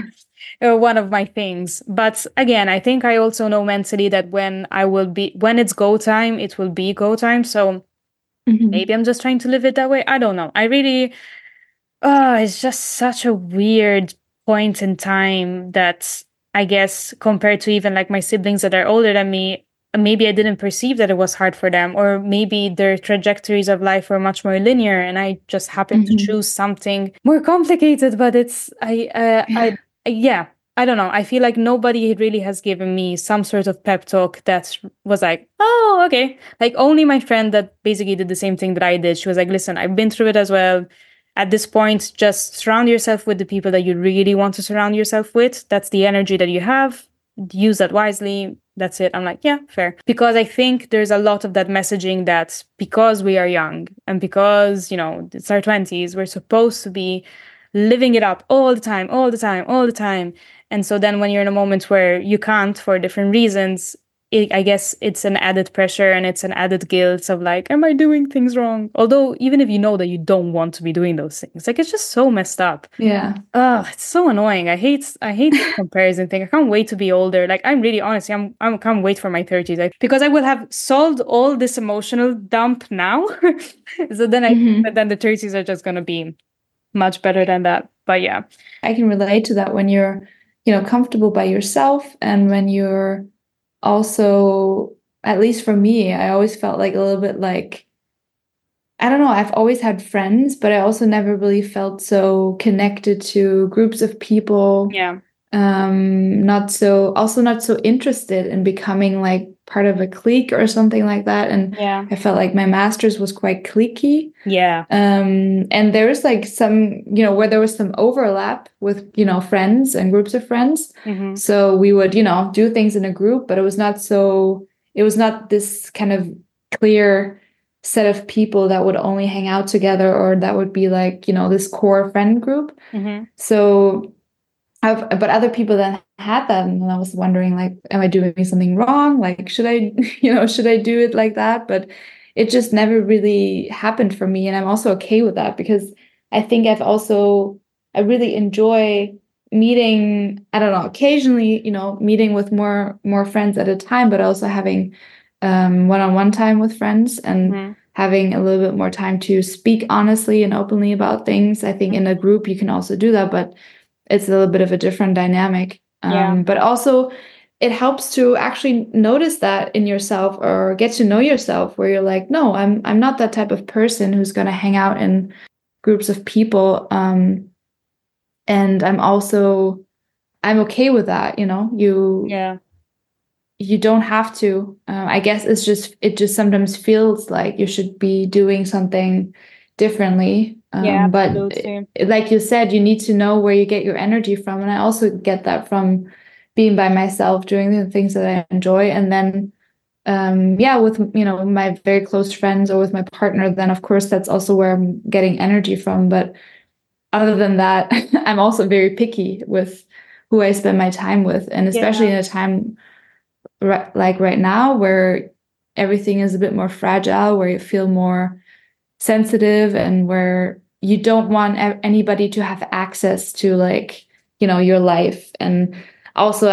my things. But again, I think I also know mentally that when it's go time, it will be go time. So maybe I'm just trying to live it that way. I don't know. I really, it's just such a weird point in time that I guess compared to even like my siblings that are older than me, maybe I didn't perceive that it was hard for them, or maybe their trajectories of life were much more linear and I just happened to choose something more complicated. But it's, I don't know. I feel like nobody really has given me some sort of pep talk that was like, oh, okay. Like only my friend that basically did the same thing that I did. She was like, listen, I've been through it as well. At this point, just surround yourself with the people that you really want to surround yourself with. That's the energy that you have. Use that wisely. That's it. I'm like, yeah, fair. Because I think there's a lot of that messaging that because we are young and because, it's our 20s, we're supposed to be living it up all the time, all the time, all the time. And so then when you're in a moment where you can't for different reasons, I guess it's an added pressure and it's an added guilt of like, am I doing things wrong? Although even if you know that you don't want to be doing those things, like it's just so messed up. Yeah. Oh, it's so annoying. I hate the comparison thing. I can't wait to be older. Like I'm really honestly, I can't wait for my 30s because I will have solved all this emotional dump now. So then I think that then the 30s are just gonna be much better than that. But yeah, I can relate to that when you're, comfortable by yourself, and when you're also, at least for me, I always felt like a little bit like, I don't know, I've always had friends, but I also never really felt so connected to groups of people. Yeah. Not so interested in becoming like part of a clique or something like that. And yeah, I felt like my master's was quite cliquey. Yeah. And there was like some, where there was some overlap with, friends and groups of friends. Mm-hmm. So we would, do things in a group, but it was not this kind of clear set of people that would only hang out together, or that would be like, this core friend group. Mm-hmm. So but other people then had that, and I was wondering, like, am I doing something wrong? Like, should I do it like that? But it just never really happened for me, and I'm also okay with that, because I think I really enjoy meeting, I don't know, occasionally, meeting with more friends at a time, but also having one-on-one time with friends, and having a little bit more time to speak honestly and openly about things. I think in a group you can also do that, but it's a little bit of a different dynamic. But also it helps to actually notice that in yourself, or get to know yourself, where you're like, no, I'm not that type of person who's going to hang out in groups of people. And I'm okay with that. You don't have to. I guess it just sometimes feels like you should be doing something differently. But like you said, you need to know where you get your energy from. And I also get that from being by myself, doing the things that I enjoy. And then, with, my very close friends or with my partner, then of course, that's also where I'm getting energy from. But other than that, I'm also very picky with who I spend my time with. And especially in a time like right now, where everything is a bit more fragile, where you feel more sensitive, and where you don't want anybody to have access to, like, your life. And also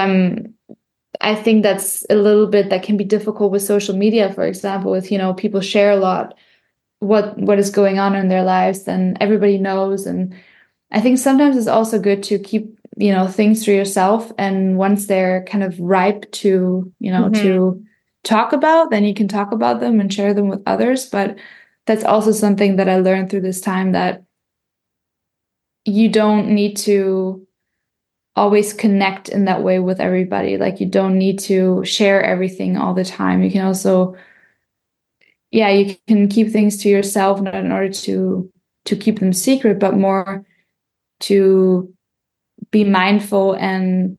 I think that's a little bit that can be difficult with social media, for example, with, people share a lot what is going on in their lives, and everybody knows. And I think sometimes it's also good to keep, things to yourself. And once they're kind of ripe to, to talk about, then you can talk about them and share them with others. But that's also something that I learned through this time, that you don't need to always connect in that way with everybody. Like, you don't need to share everything all the time. You can also, you can keep things to yourself, not in order to keep them secret, but more to be mindful and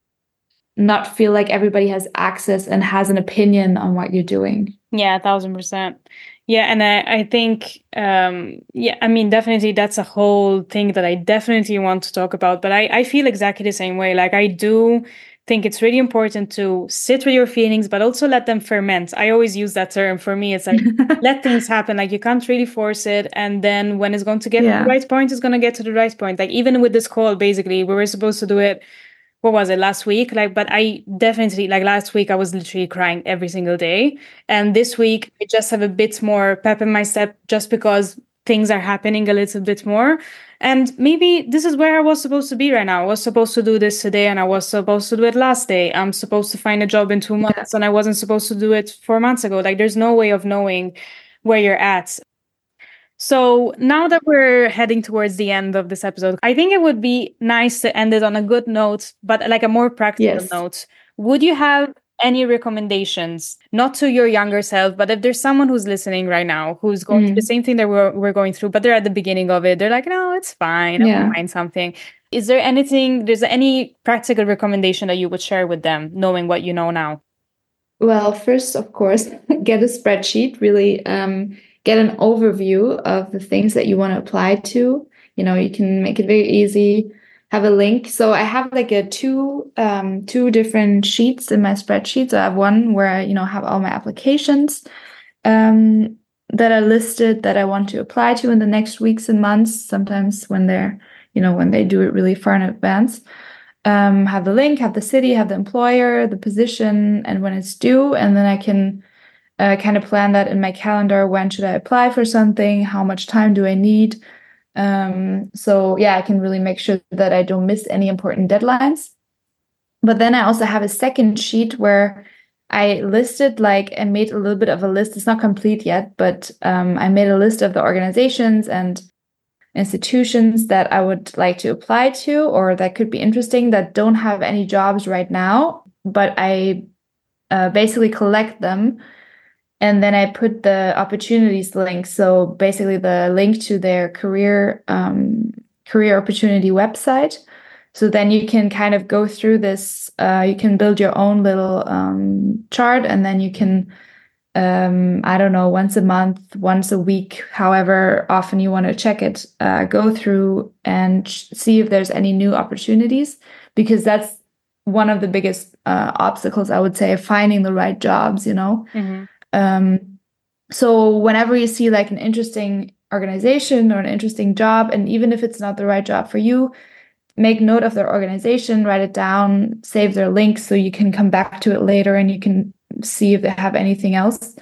not feel like everybody has access and has an opinion on what you're doing. Yeah, 1,000%. Yeah, and I think, I mean, definitely that's a whole thing that I definitely want to talk about. But I feel exactly the same way. Like, I do think it's really important to sit with your feelings, but also let them ferment. I always use that term. For me, it's like, let things happen. Like, you can't really force it. And then when it's going to get to the right point, it's going to get to the right point. Like, even with this call, basically, we were supposed to do it, what was it, last week? Like, but I definitely, like, last week I was literally crying every single day. And this week I just have a bit more pep in my step, just because things are happening a little bit more. And maybe this is where I was supposed to be right now. I was supposed to do this today, and I was supposed to do it last day. I'm supposed to find a job in 2 months, and I wasn't supposed to do it 4 months ago. Like, there's no way of knowing where you're at. So now that we're heading towards the end of this episode, I think it would be nice to end it on a good note, but like a more practical Yes. note. Would you have any recommendations, not to your younger self, but if there's someone who's listening right now who's going through the same thing that we're going through, but they're at the beginning of it, they're like, no, it's fine, I will find something. Is there there's any practical recommendation that you would share with them, knowing what you know now? Well, first, of course, get a spreadsheet, really get an overview of the things that you want to apply to. You can make it very easy, have a link. So I have like two different sheets in my spreadsheet. So I have one where I, have all my applications that are listed that I want to apply to in the next weeks and months, sometimes when when they do it really far in advance. Have the link, have the city, have the employer, the position, and when it's due. And then I can kind of plan that in my calendar. When should I apply for something? How much time do I need? So I can really make sure that I don't miss any important deadlines. But then I also have a second sheet where I listed and made a little bit of a list. It's not complete yet, but I made a list of the organizations and institutions that I would like to apply to, or that could be interesting, that don't have any jobs right now, but I basically collect them. And then I put the opportunities link. So basically the link to their career opportunity website. So then you can kind of go through this, you can build your own little chart, and then you can I don't know, once a month, once a week, however often you want to check it, go through and see if there's any new opportunities, because that's one of the biggest obstacles, I would say, of finding the right jobs, So whenever you see like an interesting organization or an interesting job, and even if it's not the right job for you, make note of their organization, write it down, save their links so you can come back to it later and you can see if they have anything else.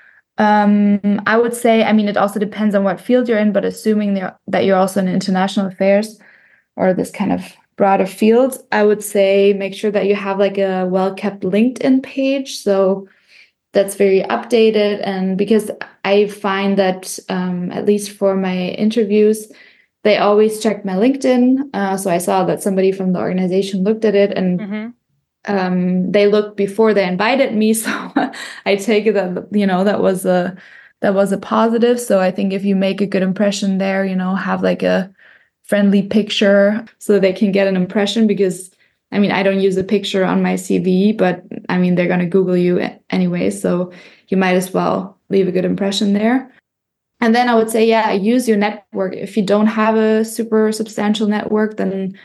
I would say, it also depends on what field you're in, but assuming that you're also in international affairs or this kind of broader field, I would say make sure that you have like a well-kept LinkedIn page. So that's very updated. And because I find that, at least for my interviews, they always check my LinkedIn. So I saw that somebody from the organization looked at it, and they looked before they invited me. So I take it that, that was a positive. So I think if you make a good impression there, have like a friendly picture so they can get an impression, because I don't use a picture on my CV, but they're going to Google you anyway. So you might as well leave a good impression there. And then I would say, use your network. If you don't have a super substantial network, then,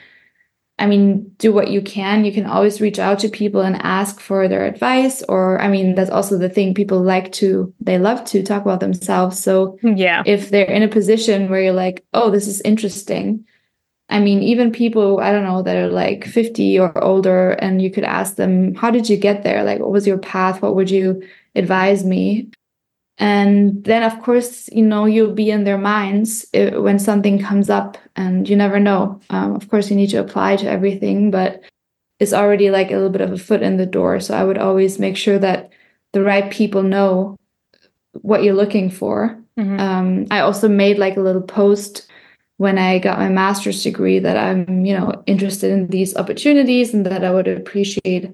do what you can. You can always reach out to people and ask for their advice. Or, that's also the thing, people they love to talk about themselves. So if they're in a position where you're like, oh, this is interesting. Even people, I don't know, that are like 50 or older, and you could ask them, how did you get there? Like, what was your path? What would you advise me? And then, of course, you'll be in their minds when something comes up, and you never know. Of course, you need to apply to everything, but it's already like a little bit of a foot in the door. So I would always make sure that the right people know what you're looking for. I also made like a little post when I got my master's degree that I'm, interested in these opportunities, and that I would appreciate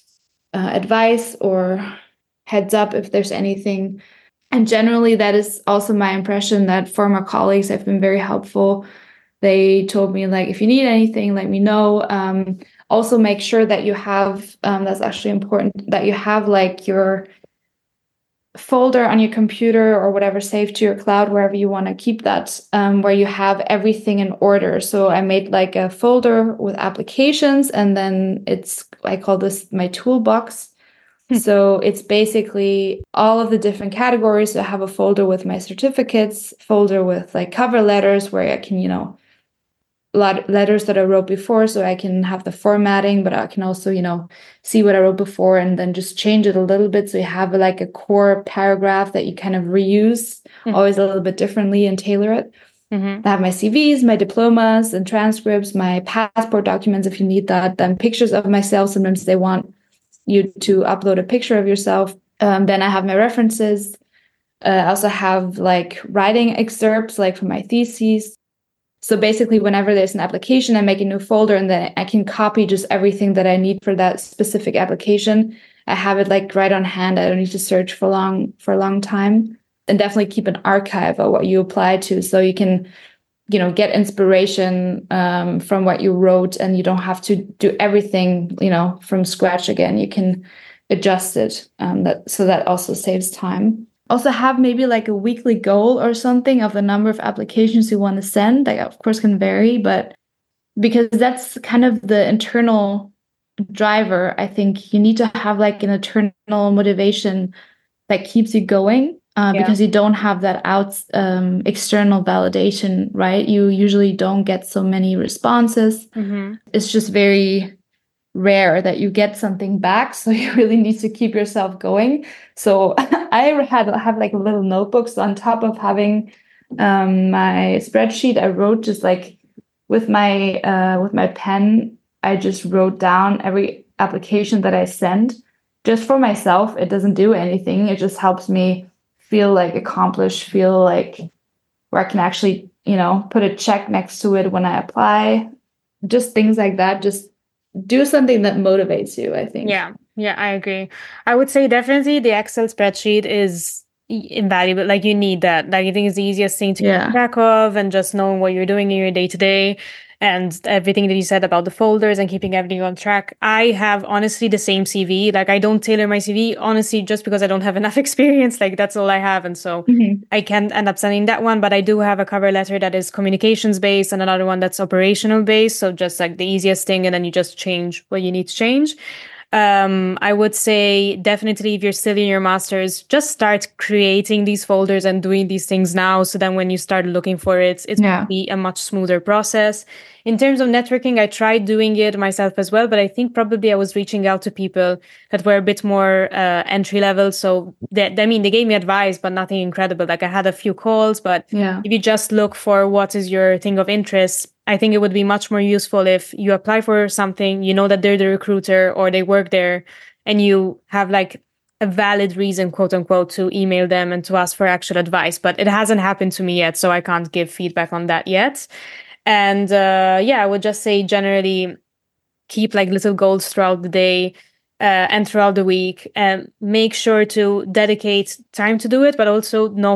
advice or heads up if there's anything. And generally, that is also my impression, that former colleagues have been very helpful. They told me, like, if you need anything, let me know. Also, make sure that you have, that's actually important, that you have like your folder on your computer or whatever saved to your cloud, wherever you want to keep that, where you have everything in order. So I made like a folder with applications, and then I call this my toolbox. So it's basically all of the different categories. So I have a folder with my certificates, folder with like cover letters where I can, letters that I wrote before, so I can have the formatting, but I can also, see what I wrote before and then just change it a little bit. So you have like a core paragraph that you kind of reuse always a little bit differently and tailor it. I have my CVs, my diplomas and transcripts, my passport documents if you need that, then pictures of myself. Sometimes they want you to upload a picture of yourself. Then I have my references. I also have like writing excerpts like from my theses. So basically, whenever there's an application, I make a new folder and then I can copy just everything that I need for that specific application. I have it like right on hand. I don't need to search for a long time. And definitely keep an archive of what you apply to, so you can, get inspiration from what you wrote, and you don't have to do everything, from scratch again. You can adjust it. So that also saves time. Also have maybe like a weekly goal or something of the number of applications you want to send. That of course can vary, but because that's kind of the internal driver, I think you need to have like an internal motivation that keeps you going, because you don't have that external validation, right? You usually don't get so many responses. It's just very rare that you get something back, so you really need to keep yourself going. So I have like little notebooks on top of having my spreadsheet. I wrote just like with my pen, I just wrote down every application that I send just for myself. It doesn't do anything. It just helps me feel like accomplished, feel like where I can actually, put a check next to it when I apply. Just things like that. Just do something that motivates you, I think. Yeah, I agree. I would say definitely the Excel spreadsheet is invaluable. Like you need that. Like I think it's the easiest thing to keep track of, and just knowing what you're doing in your day to day, and everything that you said about the folders and keeping everything on track. I have honestly the same CV. Like I don't tailor my CV, honestly, just because I don't have enough experience. Like that's all I have. And so I can't end up sending that one, but I do have a cover letter that is communications based and another one that's operational based. So just like the easiest thing, and then you just change what you need to change. I would say definitely if you're still in your master's, just start creating these folders and doing these things now. So then when you start looking for it, it's going to be a much smoother process. In terms of networking, I tried doing it myself as well, but I think probably I was reaching out to people that were a bit more entry level. So they gave me advice, but nothing incredible. Like I had a few calls, but if you just look for what is your thing of interest, I think it would be much more useful if you apply for something, you know that they're the recruiter or they work there, and you have like a valid reason, quote unquote, to email them and to ask for actual advice. But it hasn't happened to me yet, so I can't give feedback on that yet. And I would just say generally keep like little goals throughout the day and throughout the week, and make sure to dedicate time to do it, but also know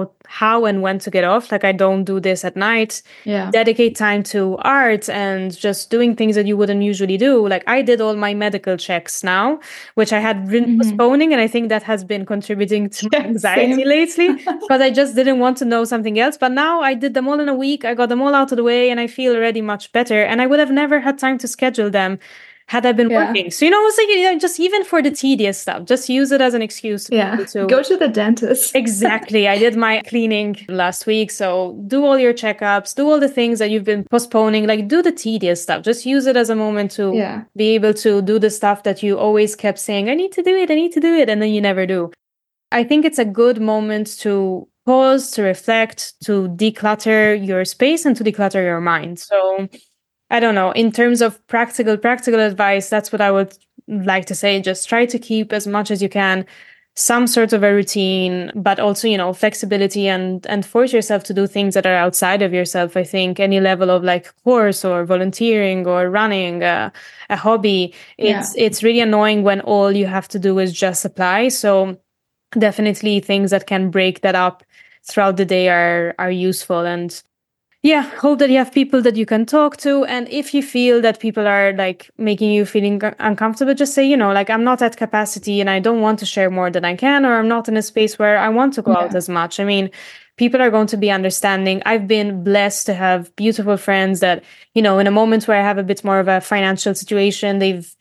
how and when to get off. Like I don't do this at night. Dedicate time to art and just doing things that you wouldn't usually do. Like I did all my medical checks now, which I had been postponing, and I think that has been contributing to my anxiety lately, because I just didn't want to know something else. But now I did them all in a week. I got them all out of the way, and I feel already much better. And I would have never had time to schedule them had I been working. So, it's like, just even for the tedious stuff, just use it as an excuse to go to the dentist. Exactly. I did my cleaning last week. So do all your checkups, do all the things that you've been postponing, like do the tedious stuff. Just use it as a moment to be able to do the stuff that you always kept saying, I need to do it. And then you never do. I think it's a good moment to pause, to reflect, to declutter your space and to declutter your mind. So I don't know, in terms of practical advice, that's what I would like to say. Just try to keep as much as you can some sort of a routine, but also, flexibility and force yourself to do things that are outside of yourself. I think any level of like course or volunteering or running a hobby, it's really annoying when all you have to do is just apply. So definitely things that can break that up throughout the day are useful. And hope that you have people that you can talk to. And if you feel that people are like making you feeling uncomfortable, just say, like I'm not at capacity and I don't want to share more than I can, or I'm not in a space where I want to go out as much. I mean, people are going to be understanding. I've been blessed to have beautiful friends that, in a moment where I have a bit more of a financial situation,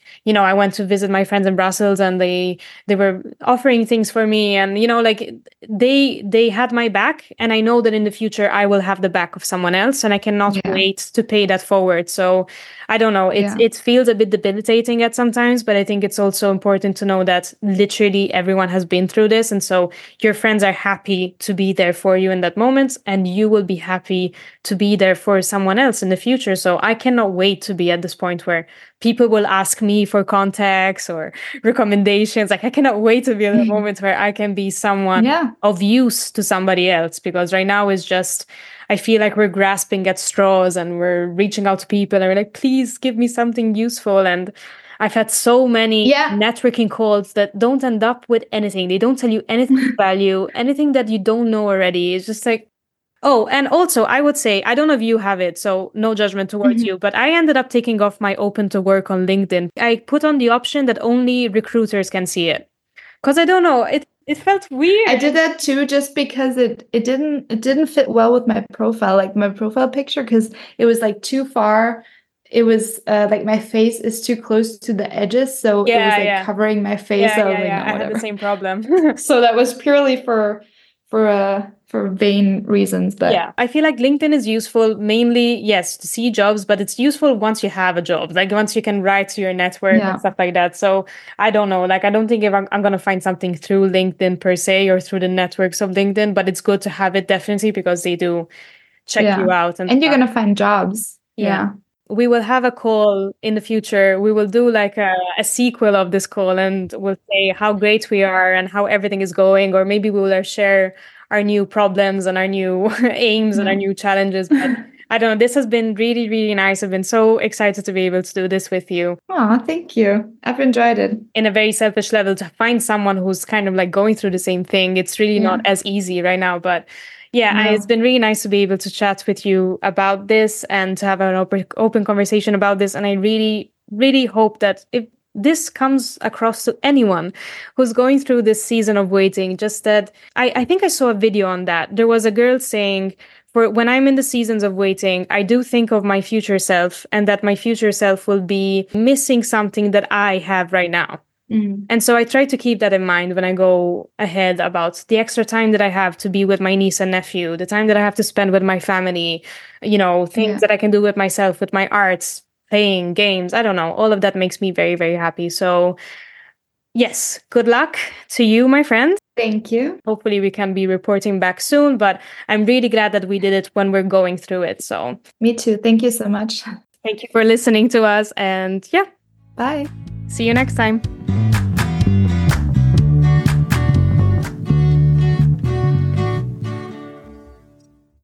I went to visit my friends in Brussels and they were offering things for me, and like they had my back, and I know that in the future I will have the back of someone else, and I cannot wait to pay that forward. So I don't know, it feels a bit debilitating at sometimes, but I think it's also important to know that literally everyone has been through this, and so your friends are happy to be there for you in that moment, and you will be happy to be there for someone else in the future. So I cannot wait to be at this point where people will ask me me for contacts or recommendations. Like I cannot wait to be in the moment where I can be someone of use to somebody else, because right now it's just, I feel like we're grasping at straws and we're reaching out to people and we're like, please give me something useful. And I've had so many networking calls that don't end up with anything. They don't tell you anything of value, anything that you don't know already. It's just like, oh, and also I would say, I don't know if you have it, so no judgment towards you, but I ended up taking off my open to work on LinkedIn. I put on the option that only recruiters can see it. Because I don't know, it felt weird. I did that too, just because it didn't fit well with my profile, like my profile picture, because it was like too far. It was like my face is too close to the edges, so it was like covering my face. I had the same problem. So that was purely for vain reasons. But yeah, I feel like LinkedIn is useful mainly, yes, to see jobs, but it's useful once you have a job, like once you can write to your network and stuff like that. So I don't know, like I don't think if I'm going to find something through LinkedIn per se or through the networks of LinkedIn, but it's good to have it definitely, because they do check you out. And you're going to find jobs. Yeah. We will have a call in the future. We will do like a sequel of this call, and we'll say how great we are and how everything is going. Or maybe we will share our new problems and our new aims and our new challenges. But I don't know. This has been really, really nice. I've been so excited to be able to do this with you. Oh, thank you. I've enjoyed it. In a very selfish level, to find someone who's kind of like going through the same thing, it's really not as easy right now. But it's been really nice to be able to chat with you about this and to have an open conversation about this. And I really, really hope that if this comes across to anyone who's going through this season of waiting, just that I think I saw a video on that. There was a girl saying, for when I'm in the seasons of waiting, I do think of my future self, and that my future self will be missing something that I have right now. And so I try to keep that in mind when I go ahead about the extra time that I have to be with my niece and nephew, the time that I have to spend with my family, you know, things that I can do with myself, with my arts, playing games. I don't know. All of that makes me very, very happy. So yes, good luck to you, my friend. Thank you. Hopefully we can be reporting back soon, but I'm really glad that we did it when we're going through it. So me too. Thank you so much. Thank you for listening to us, and bye. See you next time.